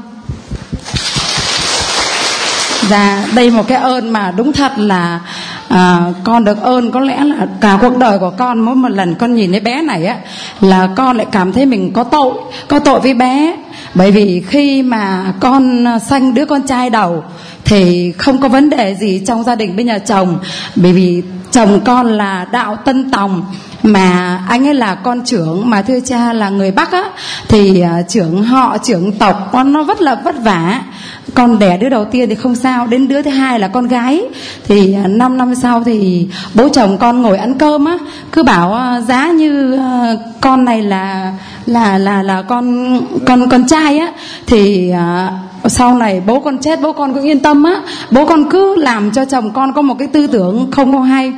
Và đây một cái ơn mà đúng thật là à, con được ơn, có lẽ là cả cuộc đời của con, mỗi một lần con nhìn thấy bé này á là con lại cảm thấy mình có tội, có tội với bé. Bởi vì khi mà con sanh đứa con trai đầu thì không có vấn đề gì trong gia đình bên nhà chồng, bởi vì chồng con là đạo Tân Tòng, mà anh ấy là con trưởng, mà thưa cha là người Bắc á, thì uh, trưởng họ, trưởng tộc con nó rất là vất vả. Con đẻ đứa đầu tiên thì không sao, đến đứa thứ hai là con gái thì uh, năm năm sau thì bố chồng con ngồi ăn cơm á, cứ bảo uh, giá như uh, con này là là là là con con con trai á, thì uh, sau này bố con chết bố con cũng yên tâm á. Bố con cứ làm cho chồng con có một cái tư tưởng không có hay.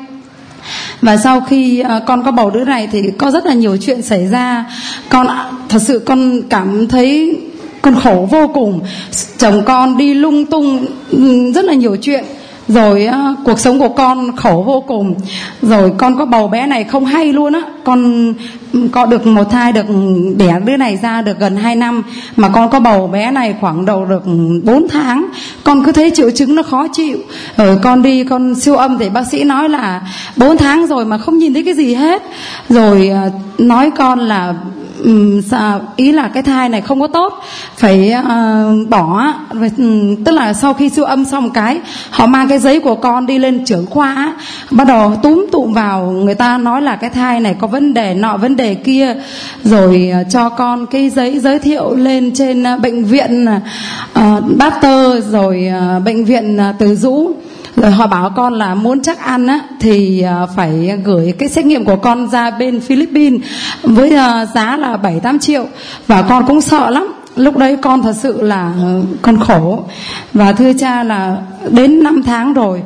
Và sau khi uh, con có bầu đứa này thì có rất là nhiều chuyện xảy ra. Con thật sự con cảm thấy con khổ vô cùng. Chồng con đi lung tung rất là nhiều chuyện. Rồi uh, cuộc sống của con khổ vô cùng. Rồi con có bầu bé này không hay luôn á. Con có được một thai, được đẻ đứa này ra được gần hai năm, mà con có bầu bé này khoảng đầu được bốn tháng. Con cứ thấy triệu chứng nó khó chịu. Rồi con đi con siêu âm thì bác sĩ nói là bốn tháng rồi mà không nhìn thấy cái gì hết. Rồi uh, nói con là Um, ý là cái thai này không có tốt, phải uh, bỏ. um, Tức là sau khi siêu âm xong cái họ mang cái giấy của con đi lên trưởng khoa, bắt đầu túm tụm vào, người ta nói là cái thai này có vấn đề nọ vấn đề kia. Rồi uh, cho con cái giấy giới thiệu lên trên uh, bệnh viện uh, Pasteur, rồi uh, bệnh viện uh, Từ Dũ. Rồi họ bảo con là muốn chắc ăn á thì uh, phải gửi cái xét nghiệm của con ra bên Philippines với uh, giá là bảy tám triệu. Và con cũng sợ lắm. Lúc đấy con thật sự là uh, con khổ. Và thưa cha là đến năm tháng rồi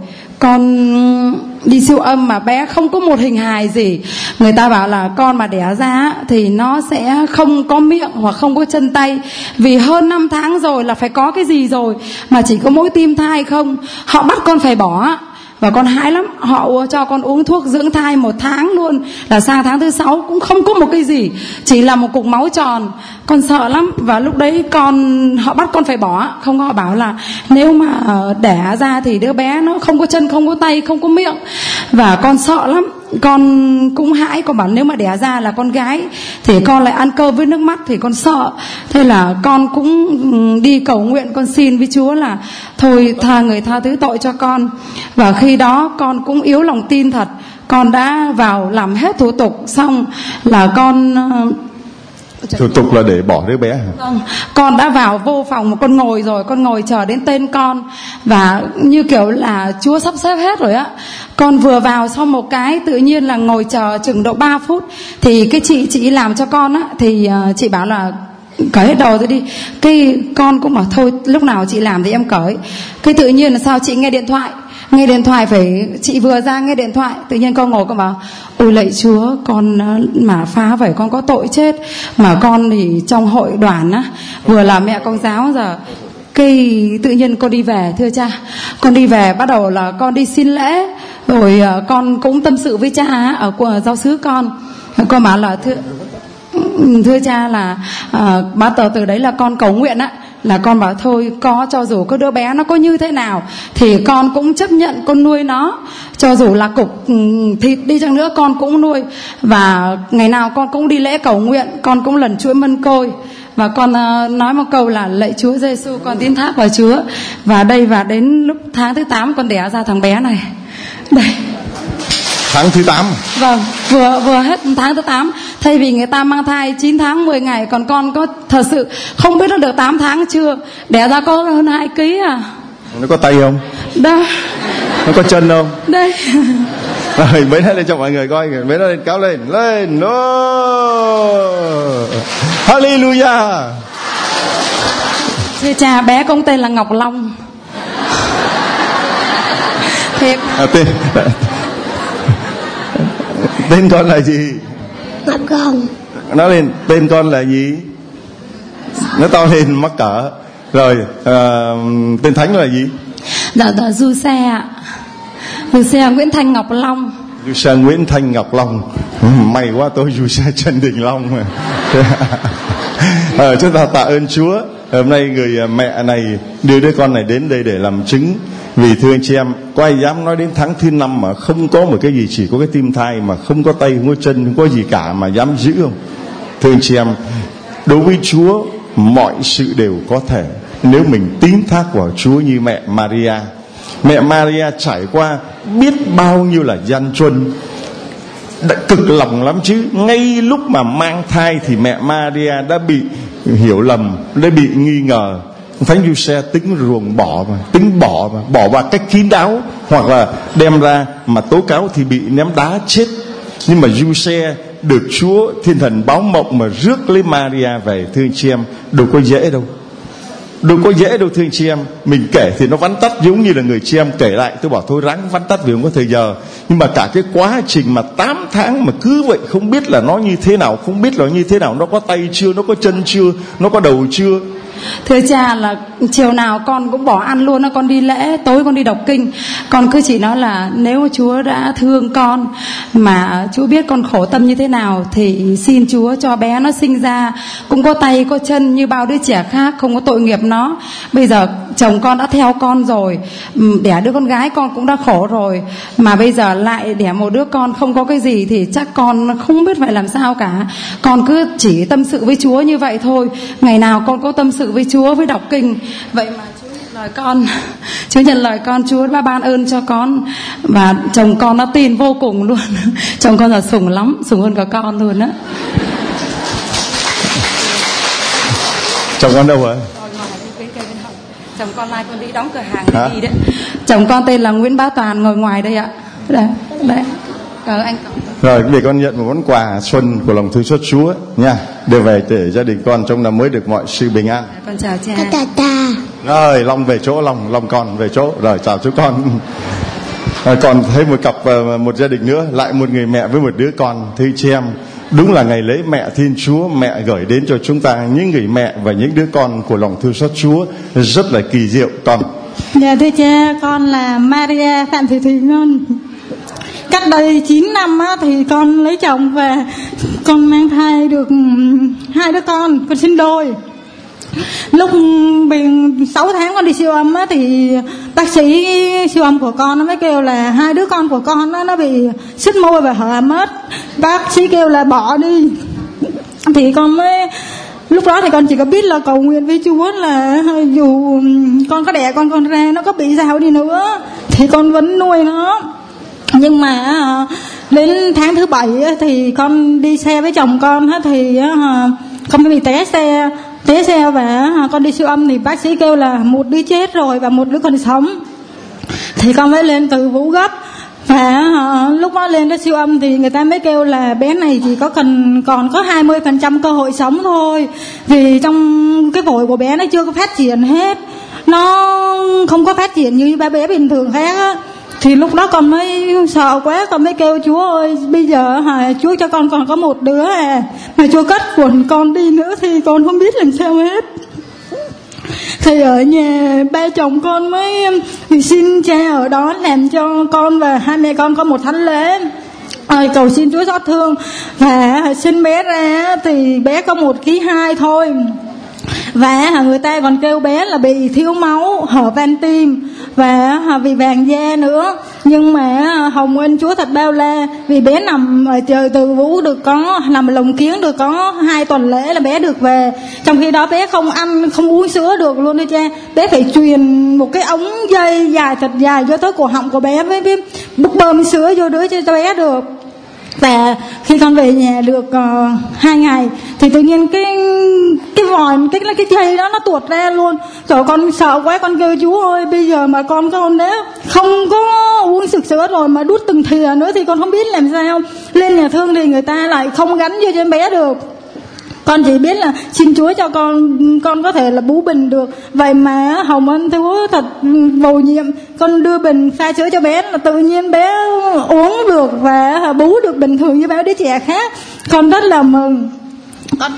con đi siêu âm mà bé không có một hình hài gì. Người ta bảo là con mà đẻ ra thì nó sẽ không có miệng hoặc không có chân tay, vì hơn năm tháng rồi là phải có cái gì rồi, mà chỉ có mỗi tim thai không. Họ bắt con phải bỏ. Và con hãi lắm. Họ cho con uống thuốc dưỡng thai một tháng luôn, là sang tháng thứ sáu cũng không có một cái gì, chỉ là một cục máu tròn. Con sợ lắm. Và lúc đấy con họ bắt con phải bỏ. Không, họ bảo là nếu mà đẻ ra thì đứa bé nó không có chân, không có tay, không có miệng. Và con sợ lắm. Con cũng hãi. Con bảo nếu mà đẻ ra là con gái thì con lại ăn cơm với nước mắt, thì con sợ. Thế là con cũng đi cầu nguyện, con xin với Chúa là thôi tha người tha thứ tội cho con. Và khi đó con cũng yếu lòng tin thật. Con đã vào làm hết thủ tục xong là con thủ tục là để bỏ đứa bé hả? Vâng, con đã vào vô phòng mà con ngồi rồi, con ngồi chờ đến tên con, và như kiểu là Chúa sắp xếp hết rồi á. Con vừa vào xong một cái tự nhiên là ngồi chờ chừng độ ba phút, thì cái chị chị làm cho con á, thì uh, chị bảo là cởi hết đồ rồi đi. Cái con cũng bảo thôi lúc nào chị làm thì em cởi. Cái tự nhiên là sao chị nghe điện thoại, nghe điện thoại phải chị vừa ra nghe điện thoại, tự nhiên con ngồi con bảo ôi lạy Chúa, con mà phá vậy con có tội chết. Mà con thì trong hội đoàn á, vừa là mẹ con giáo giờ. Cái tự nhiên con đi về, thưa cha, con đi về bắt đầu là con đi xin lễ, rồi con cũng tâm sự với cha ở của giáo xứ con. Con bảo là thưa thưa cha là à, bắt đầu từ đấy là con cầu nguyện á, là con bảo thôi có cho dù có đứa bé nó có như thế nào thì con cũng chấp nhận con nuôi nó, cho dù là cục thịt đi chăng nữa con cũng nuôi. Và ngày nào con cũng đi lễ cầu nguyện, con cũng lần chuỗi mân côi. Và con uh, nói một câu là lạy Chúa Giêsu, con tín thác vào Chúa. Và đây, và đến lúc tháng thứ tám con đẻ ra thằng bé này. Đây. Tháng thứ tám. Vâng, vừa vừa hết tháng thứ tám. Thay vì người ta mang thai chín tháng mười ngày, còn con có thật sự không biết nó được tám tháng chưa. Đẻ ra có hơn hai ký à. Nó có tay không? Đây. Nó có chân không? Đây. Rồi bế nó lên cho mọi người coi, bế nó lên, kéo lên, lên, oh. Hallelujah. Thưa cha, bé con tên là Ngọc Long. Thiệt. À, tên tên con là gì? Ngọc Con. Nói lên, tên con là gì? Nó to lên mắc cỡ. Rồi uh, tên thánh là gì? Dạ dạ Du Xe ạ. Du Xe Nguyễn Thanh Ngọc Long. Du Xe Nguyễn Thanh Ngọc Long. Ừ, may quá, tôi Du Xe Trần Đình Long mà. À, chúng ta tạ ơn Chúa. Hôm nay người mẹ này đưa đứa con này đến đây để làm chứng. Vì thưa anh chị em, có ai dám nói đến tháng thứ năm mà không có một cái gì, chỉ có cái tim thai, mà không có tay, không có chân, không có gì cả, mà dám giữ không? Thưa anh chị em, đối với Chúa mọi sự đều có thể nếu mình tín thác vào Chúa. Như mẹ Maria, mẹ Maria trải qua biết bao nhiêu là gian truân, đã cực lòng lắm chứ. Ngay lúc mà mang thai thì mẹ Maria đã bị hiểu lầm, đã bị nghi ngờ. Thánh Giuse tính ruồng bỏ mà, tính bỏ mà, bỏ vào cách kín đáo, hoặc là đem ra mà tố cáo thì bị ném đá chết. Nhưng mà Giuse được Chúa Thiên Thần báo mộng mà rước lấy Maria về. Thưa anh chị em, đâu có dễ đâu, đâu có dễ đâu thưa anh chị em. Mình kể thì nó vắn tắt, giống như là người chị em kể lại, tôi bảo thôi ráng vắn tắt vì không có thời giờ. Nhưng mà cả cái quá trình mà tám tháng mà cứ vậy, không biết là nó như thế nào, không biết là như thế nào, nó có tay chưa, nó có chân chưa, nó có đầu chưa. Thưa cha, là chiều nào con cũng bỏ ăn luôn, con đi lễ, tối con đi đọc kinh. Con cứ chỉ nói là nếu Chúa đã thương con, mà Chúa biết con khổ tâm như thế nào, thì xin Chúa cho bé nó sinh ra cũng có tay có chân như bao đứa trẻ khác, không có tội nghiệp nó. Bây giờ chồng con đã theo con rồi, đẻ đứa con gái con cũng đã khổ rồi, mà bây giờ lại đẻ một đứa con không có cái gì, thì chắc con không biết phải làm sao cả. Con cứ chỉ tâm sự với Chúa như vậy thôi. Ngày nào con có tâm sự với Chúa, với đọc kinh. Vậy mà Chúa nhận lời con, Chúa nhận lời con, Chúa đã ban ơn cho con. Và chồng con nó tin vô cùng luôn. Chồng con là sủng lắm, sủng hơn cả con luôn á. Chồng con đâu rồi? Chồng con lai con đi đóng cửa hàng đi đấy. Chồng con tên là Nguyễn Bá Toàn, ngồi ngoài đây ạ. Đây, đây. Ờ, anh có. Rồi, để con nhận một món quà xuân của lòng thương xót Chúa nha, đưa về để gia đình con trong năm mới được mọi sự bình an. Con chào cha. Chào cha. Rồi, Long về chỗ, Long, Long con về chỗ. Rồi, chào chú con. À, còn thấy một cặp, một gia đình nữa, lại một người mẹ với một đứa con. Thưa chị em, đúng là ngày lễ mẹ Thiên Chúa, mẹ gửi đến cho chúng ta những người mẹ và những đứa con của lòng thương xót Chúa rất là kỳ diệu. Con. Dạ thưa cha, con là Maria Phạm Thị Thùy Ngân. Cách đây chín năm á, thì con lấy chồng và con mang thai được hai đứa con, con sinh đôi. Lúc mình sáu tháng con đi siêu âm á, thì bác sĩ siêu âm của con nó mới kêu là hai đứa con của con đó, nó bị xích môi và hở mất. Bác sĩ kêu là bỏ đi. Thì con mới, lúc đó thì con chỉ có biết là cầu nguyện với Chúa là dù con có đẻ con con ra nó có bị sao đi nữa thì con vẫn nuôi nó. Nhưng mà đến tháng thứ bảy thì con đi xe với chồng con thì con bị té xe té xe và con đi siêu âm thì bác sĩ kêu là một đứa chết rồi và một đứa còn sống. Thì con mới lên từ Vũ gấp. Và lúc đó lên đến siêu âm thì người ta mới kêu là bé này chỉ có cần còn có hai mươi phần trăm cơ hội sống thôi, vì trong cái phổi của bé nó chưa có phát triển hết, nó không có phát triển như bé bé bình thường khác á. Thì lúc đó con mới sợ quá, con mới kêu Chúa ơi, bây giờ hả, Chúa cho con còn có một đứa à, mà Chúa cất quần con đi nữa thì con không biết làm sao hết. Thì ở nhà ba chồng con mới xin cha ở đó làm cho con và hai mẹ con có một thánh lễ à, cầu xin Chúa xót thương. Và sinh bé ra thì bé có một ký hai thôi. Và người ta còn kêu bé là bị thiếu máu, hở van tim và vì vàng da nữa. Nhưng mà hồng ân Chúa thật bao la, vì bé nằm ở trời từ Vũ được có nằm ở lồng kiếng được có hai tuần lễ là bé được về. Trong khi đó bé không ăn không uống sữa được luôn đó cha. Bé phải truyền một cái ống dây dài thật dài vô tới cổ họng của bé với bốc bơm sữa vô đứa cho bé được. Và khi con về nhà được uh, hai ngày thì tự nhiên cái cái vòi hỏi cái cái dây đó nó tuột ra luôn. Trời, con sợ quá, con kêu Chúa ơi, bây giờ mà con con đã không có uống sực sữa rồi mà đút từng thìa nữa thì con không biết làm sao. Lên nhà thương thì người ta lại không gánh vô cho em bé được. Con chỉ biết là xin Chúa cho con con có thể là bú bình được. Vậy mà Hồng Ân Chúa thật vô nhiệm, con đưa bình pha sữa cho bé là tự nhiên bé uống được và bú được bình thường như bao đứa trẻ khác. Con rất là mừng. Con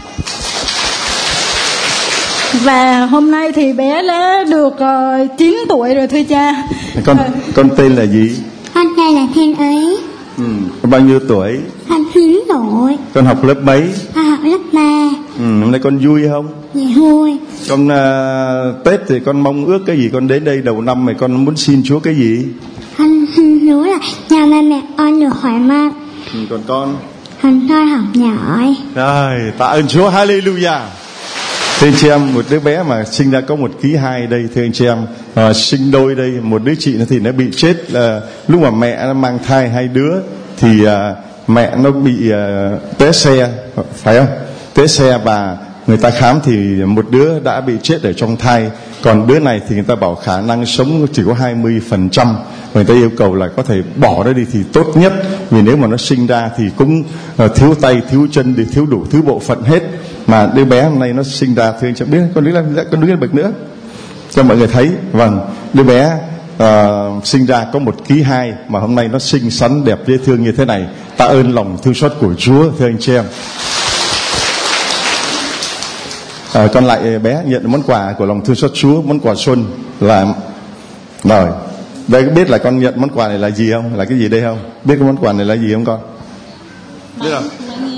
và hôm nay thì bé đã được uh, chín tuổi rồi thưa cha. Con con tên là gì? Con tên là Thiên Ấy. Ừ, con bao nhiêu tuổi? Con chín tuổi. Con học lớp mấy? Con học lớp ba. Ừ, hôm nay con vui không? Dạ vui. Con uh, Tết thì con mong ước cái gì? Con đến đây đầu năm này con muốn xin Chúa cái gì? Con xin Chúa là nhà ba mẹ con được khỏe mạnh. Ừ, còn con? Con con học giỏi. Rồi, tạ ơn Chúa, hallelujah. Thưa anh chị em, một đứa bé mà sinh ra có một ký hai đây, thưa anh chị em, à, sinh đôi đây, một đứa chị nó thì nó bị chết à, lúc mà mẹ nó mang thai hai đứa thì à, mẹ nó bị à, té xe, phải không? Té xe và người ta khám thì một đứa đã bị chết ở trong thai, còn đứa này thì người ta bảo khả năng sống chỉ có hai mươi phần trăm. Người ta yêu cầu là có thể bỏ nó đi thì tốt nhất, vì nếu mà nó sinh ra thì cũng uh, thiếu tay, thiếu chân, thì thiếu đủ thứ bộ phận hết. Mà đứa bé hôm nay nó sinh ra thì anh chẳng biết, con đứng lên, con đứng lên bậc nữa cho mọi người thấy. Vâng, đứa bé uh, sinh ra có một ký hai mà hôm nay nó xinh xắn đẹp dễ thương như thế này. Tạ ơn lòng thương xót của Chúa, thưa anh chị em. À, còn lại bé nhận món quà của lòng thương xót Chúa, món quà xuân là rồi. Đây có biết là con nhận món quà này là gì không? Là cái gì đây không? Biết cái món quà này là gì không con? Biết không?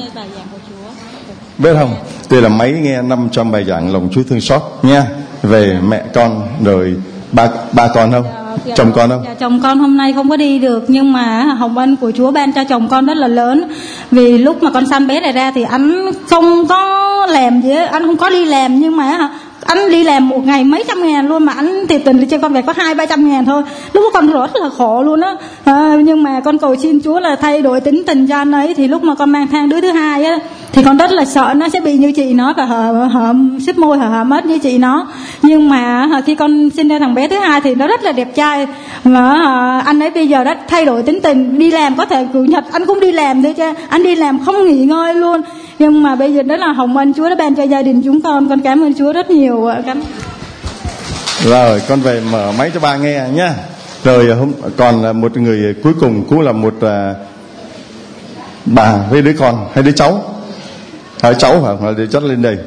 Biết không? Đây là máy nghe năm trăm bài giảng lòng Chúa thương xót nha. Về mẹ con rồi ba ba con không? Dạ, chồng con không? Dạ, chồng con hôm nay không có đi được, nhưng mà hồng ân của Chúa ban cho chồng con rất là lớn. Vì lúc mà con sanh bé này ra thì anh không có làm gì, anh không có đi làm, nhưng mà anh đi làm một ngày mấy trăm ngàn luôn, mà anh thì tình cho con về có hai ba trăm ngàn thôi. Lúc đó con rất là khổ luôn á. À, nhưng mà con cầu xin Chúa là thay đổi tính tình cho anh ấy. Thì lúc mà con mang thang đứa thứ hai á thì con rất là sợ nó sẽ bị như chị nó và hở hở xếp môi hở hở mất như chị nó. Nhưng mà khi con sinh ra thằng bé thứ hai thì nó rất là đẹp trai, mà anh ấy bây giờ đã thay đổi tính tình, đi làm có thể chủ nhật anh cũng đi làm đấy chứ, anh đi làm không nghỉ ngơi luôn. Nhưng mà bây giờ đó là hồng ân Chúa đã ban cho gia đình chúng con, con cảm ơn Chúa rất nhiều. Cảm... Rồi con về mở máy cho ba nghe nhá. Rồi hôm còn một người cuối cùng cũng là một uh, bà với đứa con hay đứa cháu, hay cháu hả? Hoặc là đứa chất lên đây.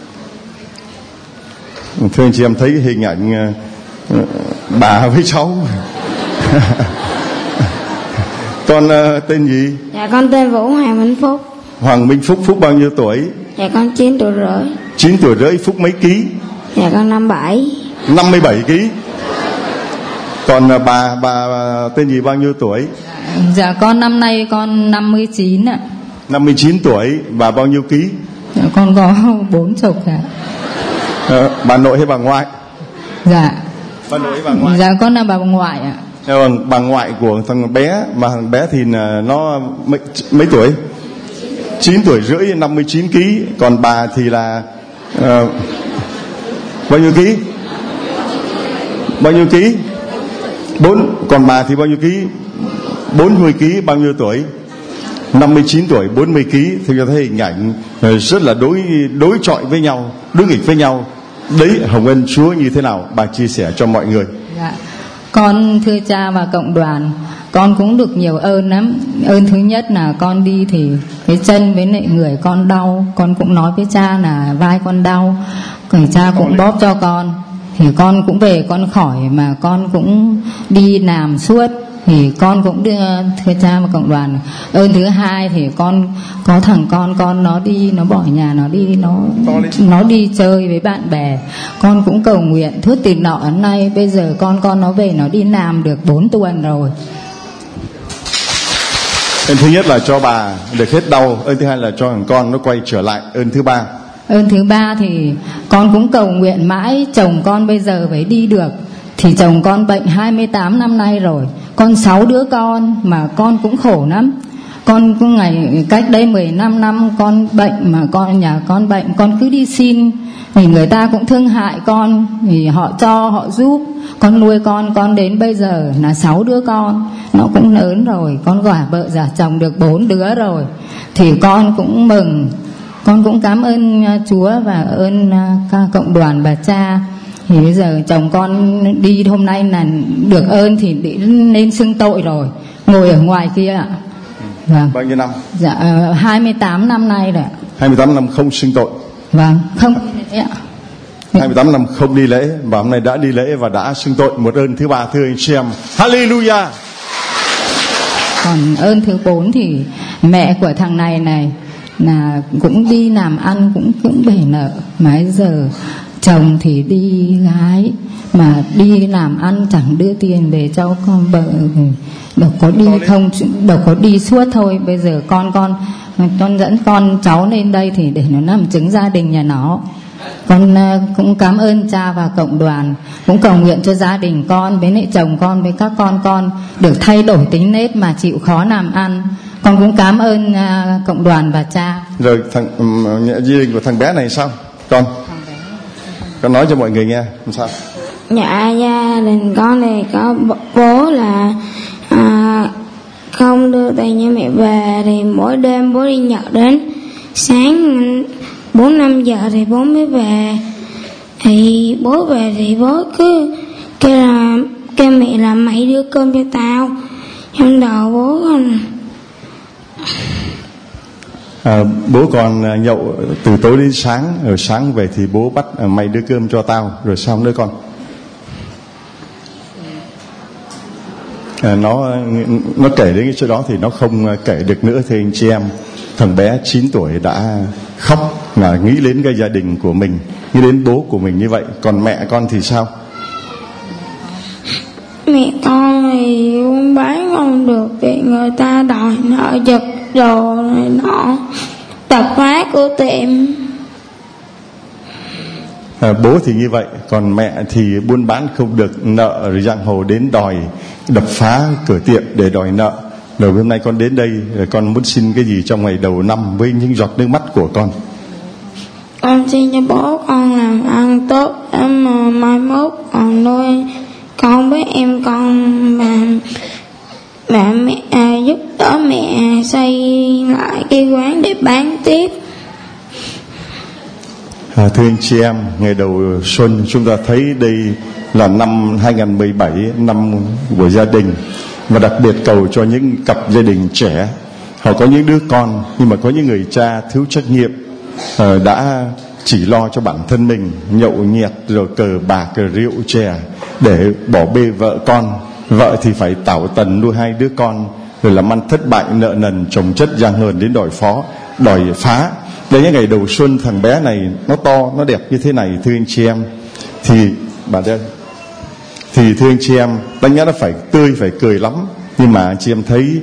Thưa anh chị em thấy hình ảnh uh, bà với cháu. Con uh, tên gì? Dạ con tên Vũ Hoàng Minh Phúc. Hoàng Minh Phúc. Phúc bao nhiêu tuổi? Dạ con chín tuổi rưỡi. chín tuổi rưỡi. Phúc mấy ký? Dạ con năm bảy. năm mươi bảy ký. Còn bà, bà bà tên gì, bao nhiêu tuổi? Dạ con năm nay con năm mươi chín ạ. năm mươi chín tuổi. Bà bao nhiêu ký? Dạ con có bốn chục ạ. À, bà nội hay bà ngoại? Dạ. Bà nội hay bà ngoại? Dạ con là bà ngoại ạ. À, bà ngoại của thằng bé, mà thằng bé thì nó mấy, mấy tuổi? chín tuổi rưỡi, năm mươi chín ký. Còn bà thì là uh, bao nhiêu ký? Bao nhiêu ký? bốn. Còn bà thì bao nhiêu ký? bốn mươi ký. Bao nhiêu tuổi? năm mươi chín tuổi, bốn mươi ký. Thì cho thấy hình ảnh rất là đối đối chọi với nhau, đối nghịch với nhau. Đấy, hồng ân Chúa như thế nào, bà chia sẻ cho mọi người. Dạ. Con thưa cha và cộng đoàn, con cũng được nhiều ơn lắm. Ơn thứ nhất là con đi thì cái chân với lại người con đau, con cũng nói với cha là vai con đau, người cha cũng bóp cho con, thì con cũng về con khỏi, mà con cũng đi làm suốt, thì con cũng đưa thưa cha và cộng đoàn. Ơn thứ hai thì con có thằng con con nó đi, nó bỏ nhà nó đi, nó nó đi chơi với bạn bè. Con cũng cầu nguyện thước tiền nọ ấn nay, bây giờ con con nó về nó đi làm được bốn tuần rồi. Ơn thứ nhất là cho bà được hết đau. Ơn thứ hai là cho thằng con nó quay trở lại. Ơn thứ ba? Ơn thứ ba thì con cũng cầu nguyện mãi chồng con bây giờ phải đi được. Thì chồng con bệnh hai mươi tám năm nay rồi, con sáu đứa con mà con cũng khổ lắm. Con cũng ngày cách đây mười lăm năm con bệnh, mà con nhà con bệnh, con cứ đi xin thì người ta cũng thương hại con, thì họ cho họ giúp con nuôi con. Con đến bây giờ là sáu đứa con, nó cũng lớn rồi, con gả vợ gả chồng được bốn đứa rồi, thì con cũng mừng. Con cũng cảm ơn Chúa và ơn uh, cộng đoàn bà cha. Thì bây giờ chồng con đi hôm nay là được ơn thì nên xưng tội rồi, ngồi ở ngoài kia ạ. Vâng. Bao nhiêu năm? Dạ uh, hai mươi tám năm nay rồi ạ. hai mươi tám năm không xưng tội. Vâng, không đi lễ ạ. hai mươi tám năm không đi lễ, và hôm nay đã đi lễ và đã xưng tội. Một ơn thứ ba, thưa anh chị em. Hallelujah. Còn ơn thứ bốn thì mẹ của thằng này này là cũng đi làm ăn cũng cũng bể nợ, mà bây giờ chồng thì đi gái mà đi làm ăn chẳng đưa tiền về cho con vợ, đâu có đi không, đâu có đi suốt thôi. Bây giờ con con con dẫn con cháu lên đây thì để nó làm chứng gia đình nhà nó. Con cũng cảm ơn cha và cộng đoàn, cũng cầu nguyện cho gia đình con với lại chồng con với các con con được thay đổi tính nết mà chịu khó làm ăn. Con cũng cảm ơn uh, cộng đoàn và cha. Rồi thằng um, gia đình của thằng bé này sao con? Con nói cho mọi người nghe làm sao? Dạ, gia đình con thì có bố là à, không đưa tiền cho mẹ về, thì mỗi đêm bố đi nhậu đến sáng bốn năm giờ thì bố mới về. Thì bố về thì bố cứ kêu là kêu mẹ là mày đưa cơm cho tao. Trong đầu bố con à, bố con nhậu từ tối đến sáng, rồi sáng về thì bố bắt à, mày đưa cơm cho tao, rồi sao nữa con? À, nó nó kể đến cái chỗ đó thì nó không kể được nữa. Thì anh chị em, thằng bé chín tuổi đã khóc là nghĩ đến cái gia đình của mình, nghĩ đến bố của mình như vậy. Còn mẹ con thì sao? Mẹ con thì buôn bán không được thì người ta đòi nợ giật đồ này nọ, đập phá của tiệm. À, bố thì như vậy, còn mẹ thì buôn bán không được, nợ rồi giang hồ đến đòi đập phá cửa tiệm để đòi nợ. Rồi hôm nay con đến đây, con muốn xin cái gì trong ngày đầu năm với những giọt nước mắt của con? Con xin cho bố con làm ăn tốt để mà mai mốt còn nuôi con với em con, mà mà mẹ à, giúp đỡ mẹ xây lại cái quán để bán tiếp. À, thưa anh chị em, ngày đầu xuân chúng ta thấy đây là năm hai không một bảy, năm của gia đình, và đặc biệt cầu cho những cặp gia đình trẻ. Họ có những đứa con nhưng mà có những người cha thiếu trách nhiệm, à, đã chỉ lo cho bản thân mình, nhậu nhẹt rồi cờ bạc cờ rượu chè để bỏ bê vợ con. Vợ thì phải tảo tần nuôi hai đứa con, rồi làm ăn thất bại, nợ nần chồng chất, giang hờn đến đòi phó đòi phá. Đây những ngày đầu xuân, thằng bé này nó to, nó đẹp như thế này, thưa anh chị em, thì bà đây thì thưa anh chị em, đáng nhẽ nó phải tươi phải cười lắm, nhưng mà anh chị em thấy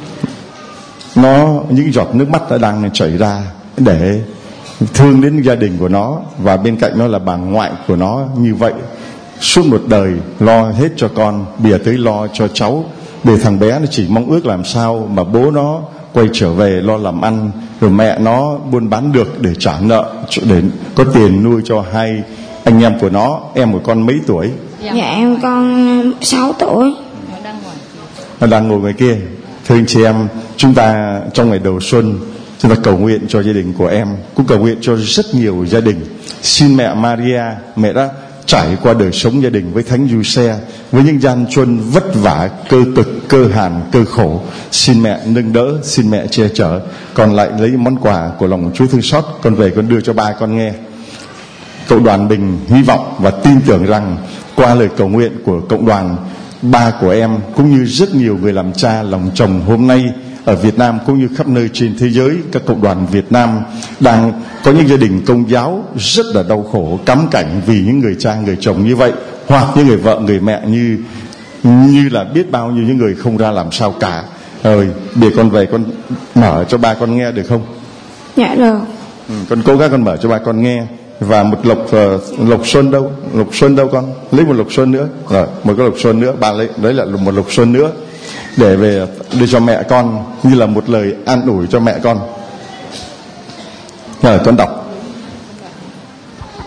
nó những giọt nước mắt đã đang chảy ra để thương đến gia đình của nó, và bên cạnh nó là bà ngoại của nó như vậy. Suốt một đời lo hết cho con, bìa tới lo cho cháu, để thằng bé nó chỉ mong ước làm sao mà bố nó quay trở về lo làm ăn, rồi mẹ nó buôn bán được để trả nợ, để có tiền nuôi cho hai anh em của nó. Em của con mấy tuổi? Dạ em con sáu tuổi. Nó đang ngồi ngoài kia. Thưa anh chị em, chúng ta trong ngày đầu xuân chúng ta cầu nguyện cho gia đình của em, cũng cầu nguyện cho rất nhiều gia đình. Xin mẹ Maria, mẹ đã trải qua đời sống gia đình với Thánh Giuse, với những gian truân vất vả, cơ cực, cơ hàn, cơ khổ, xin mẹ nâng đỡ, xin mẹ che chở. Còn lại lấy món quà của lòng Chúa thương xót, con về con đưa cho ba con nghe. Cộng đoàn mình hy vọng và tin tưởng rằng qua lời cầu nguyện của cộng đoàn, ba của em cũng như rất nhiều người làm cha làm chồng hôm nay ở Việt Nam cũng như khắp nơi trên thế giới, các cộng đoàn Việt Nam đang có những gia đình Công giáo rất là đau khổ, cắm cảnh vì những người cha người chồng như vậy, hoặc những người vợ người mẹ như như là biết bao nhiêu những người không ra làm sao cả. Rồi để con về con mở cho ba con nghe được không? Dạ được. Ừ, con cố gắng con mở cho ba con nghe. Và một lộc uh, lộc xuân đâu? Lộc xuân đâu con? Lấy một lộc xuân nữa. Rồi một cái lộc xuân nữa, ba lấy đấy là một lộc xuân nữa để về đưa cho mẹ con, như là một lời an ủi cho mẹ con. Rồi con đọc.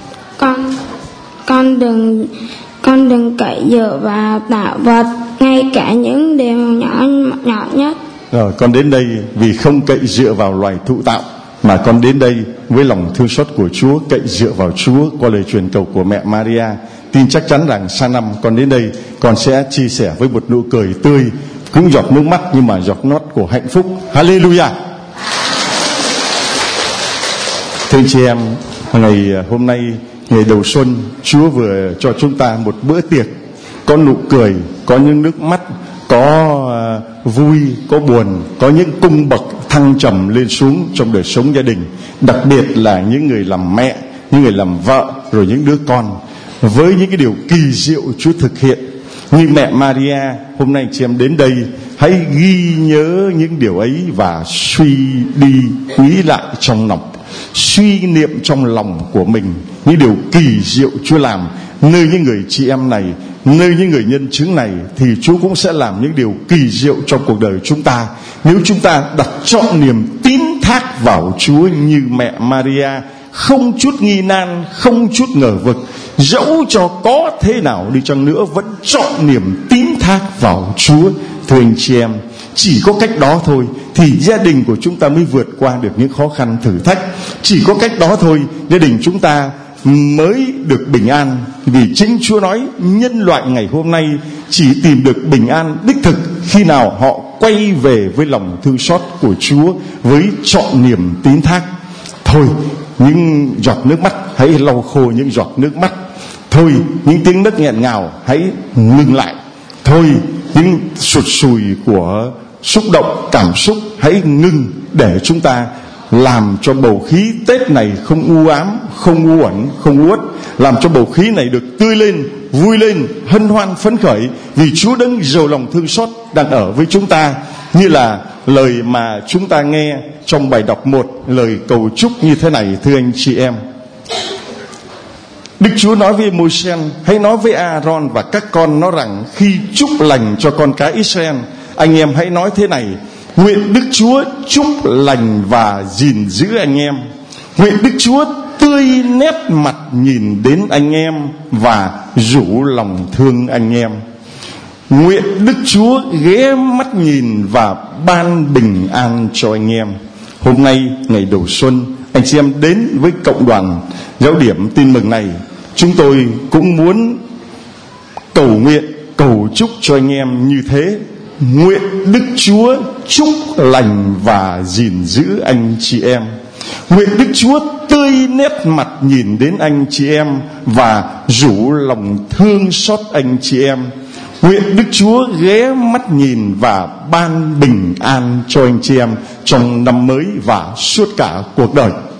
con con đừng con đừng cậy dựa vào tạo vật, ngay cả những điều nhỏ nhỏ nhất. Rồi con đến đây vì không cậy dựa vào loài thụ tạo, mà con đến đây với lòng thương xót của Chúa, cậy dựa vào Chúa qua lời truyền cầu của mẹ Maria. Tin chắc chắn rằng sang năm con đến đây, con sẽ chia sẻ với một nụ cười tươi, cũng giọt nước mắt nhưng mà giọt nót của hạnh phúc. Hallelujah. Thưa anh chị em, ngày hôm nay, ngày đầu xuân, Chúa vừa cho chúng ta một bữa tiệc, có nụ cười, có những nước mắt, có uh, vui, có buồn, có những cung bậc thăng trầm lên xuống trong đời sống gia đình, đặc biệt là những người làm mẹ, những người làm vợ, rồi những đứa con, với những cái điều kỳ diệu Chúa thực hiện. Như mẹ Maria, hôm nay chị em đến đây, hãy ghi nhớ những điều ấy và suy đi nghĩ lại trong lòng, suy niệm trong lòng của mình những điều kỳ diệu Chúa làm nơi những người chị em này, nơi những người nhân chứng này, thì Chúa cũng sẽ làm những điều kỳ diệu trong cuộc đời chúng ta nếu chúng ta đặt trọn niềm tín thác vào Chúa như mẹ Maria, không chút nghi nan, không chút ngờ vực, dẫu cho có thế nào đi chăng nữa vẫn trọn niềm tín thác vào Chúa. Thưa anh chị em, chỉ có cách đó thôi thì gia đình của chúng ta mới vượt qua được những khó khăn thử thách. Chỉ có cách đó thôi gia đình chúng ta mới được bình an. Vì chính Chúa nói nhân loại ngày hôm nay chỉ tìm được bình an đích thực khi nào họ quay về với lòng thương xót của Chúa, với trọn niềm tín thác. Thôi, những giọt nước mắt hãy lau khô những giọt nước mắt. Thôi, những tiếng nấc nghẹn ngào hãy ngừng lại. Thôi, những sụt sùi của xúc động cảm xúc hãy ngừng, để chúng ta làm cho bầu khí Tết này không u ám, không u uẩn, không uất, làm cho bầu khí này được tươi lên, vui lên, hân hoan phấn khởi, vì Chúa đấng giàu lòng thương xót đang ở với chúng ta. Như là lời mà chúng ta nghe trong bài đọc một, lời cầu chúc như thế này. Thưa anh chị em, Đức Chúa nói với Môi-se: hãy nói với Aaron và các con nó rằng khi chúc lành cho con cái Israel, anh em hãy nói thế này: nguyện Đức Chúa chúc lành và gìn giữ anh em. Nguyện Đức Chúa tươi nét mặt nhìn đến anh em và rủ lòng thương anh em. Nguyện Đức Chúa ghé mắt nhìn và ban bình an cho anh em. Hôm nay ngày đầu xuân, anh chị em đến với cộng đoàn giáo điểm tin mừng này, chúng tôi cũng muốn cầu nguyện, cầu chúc cho anh em như thế. Nguyện Đức Chúa chúc lành và gìn giữ anh chị em. Nguyện Đức Chúa tươi nét mặt nhìn đến anh chị em và rủ lòng thương xót anh chị em. Nguyện Đức Chúa ghé mắt nhìn và ban bình an cho anh chị em trong năm mới và suốt cả cuộc đời.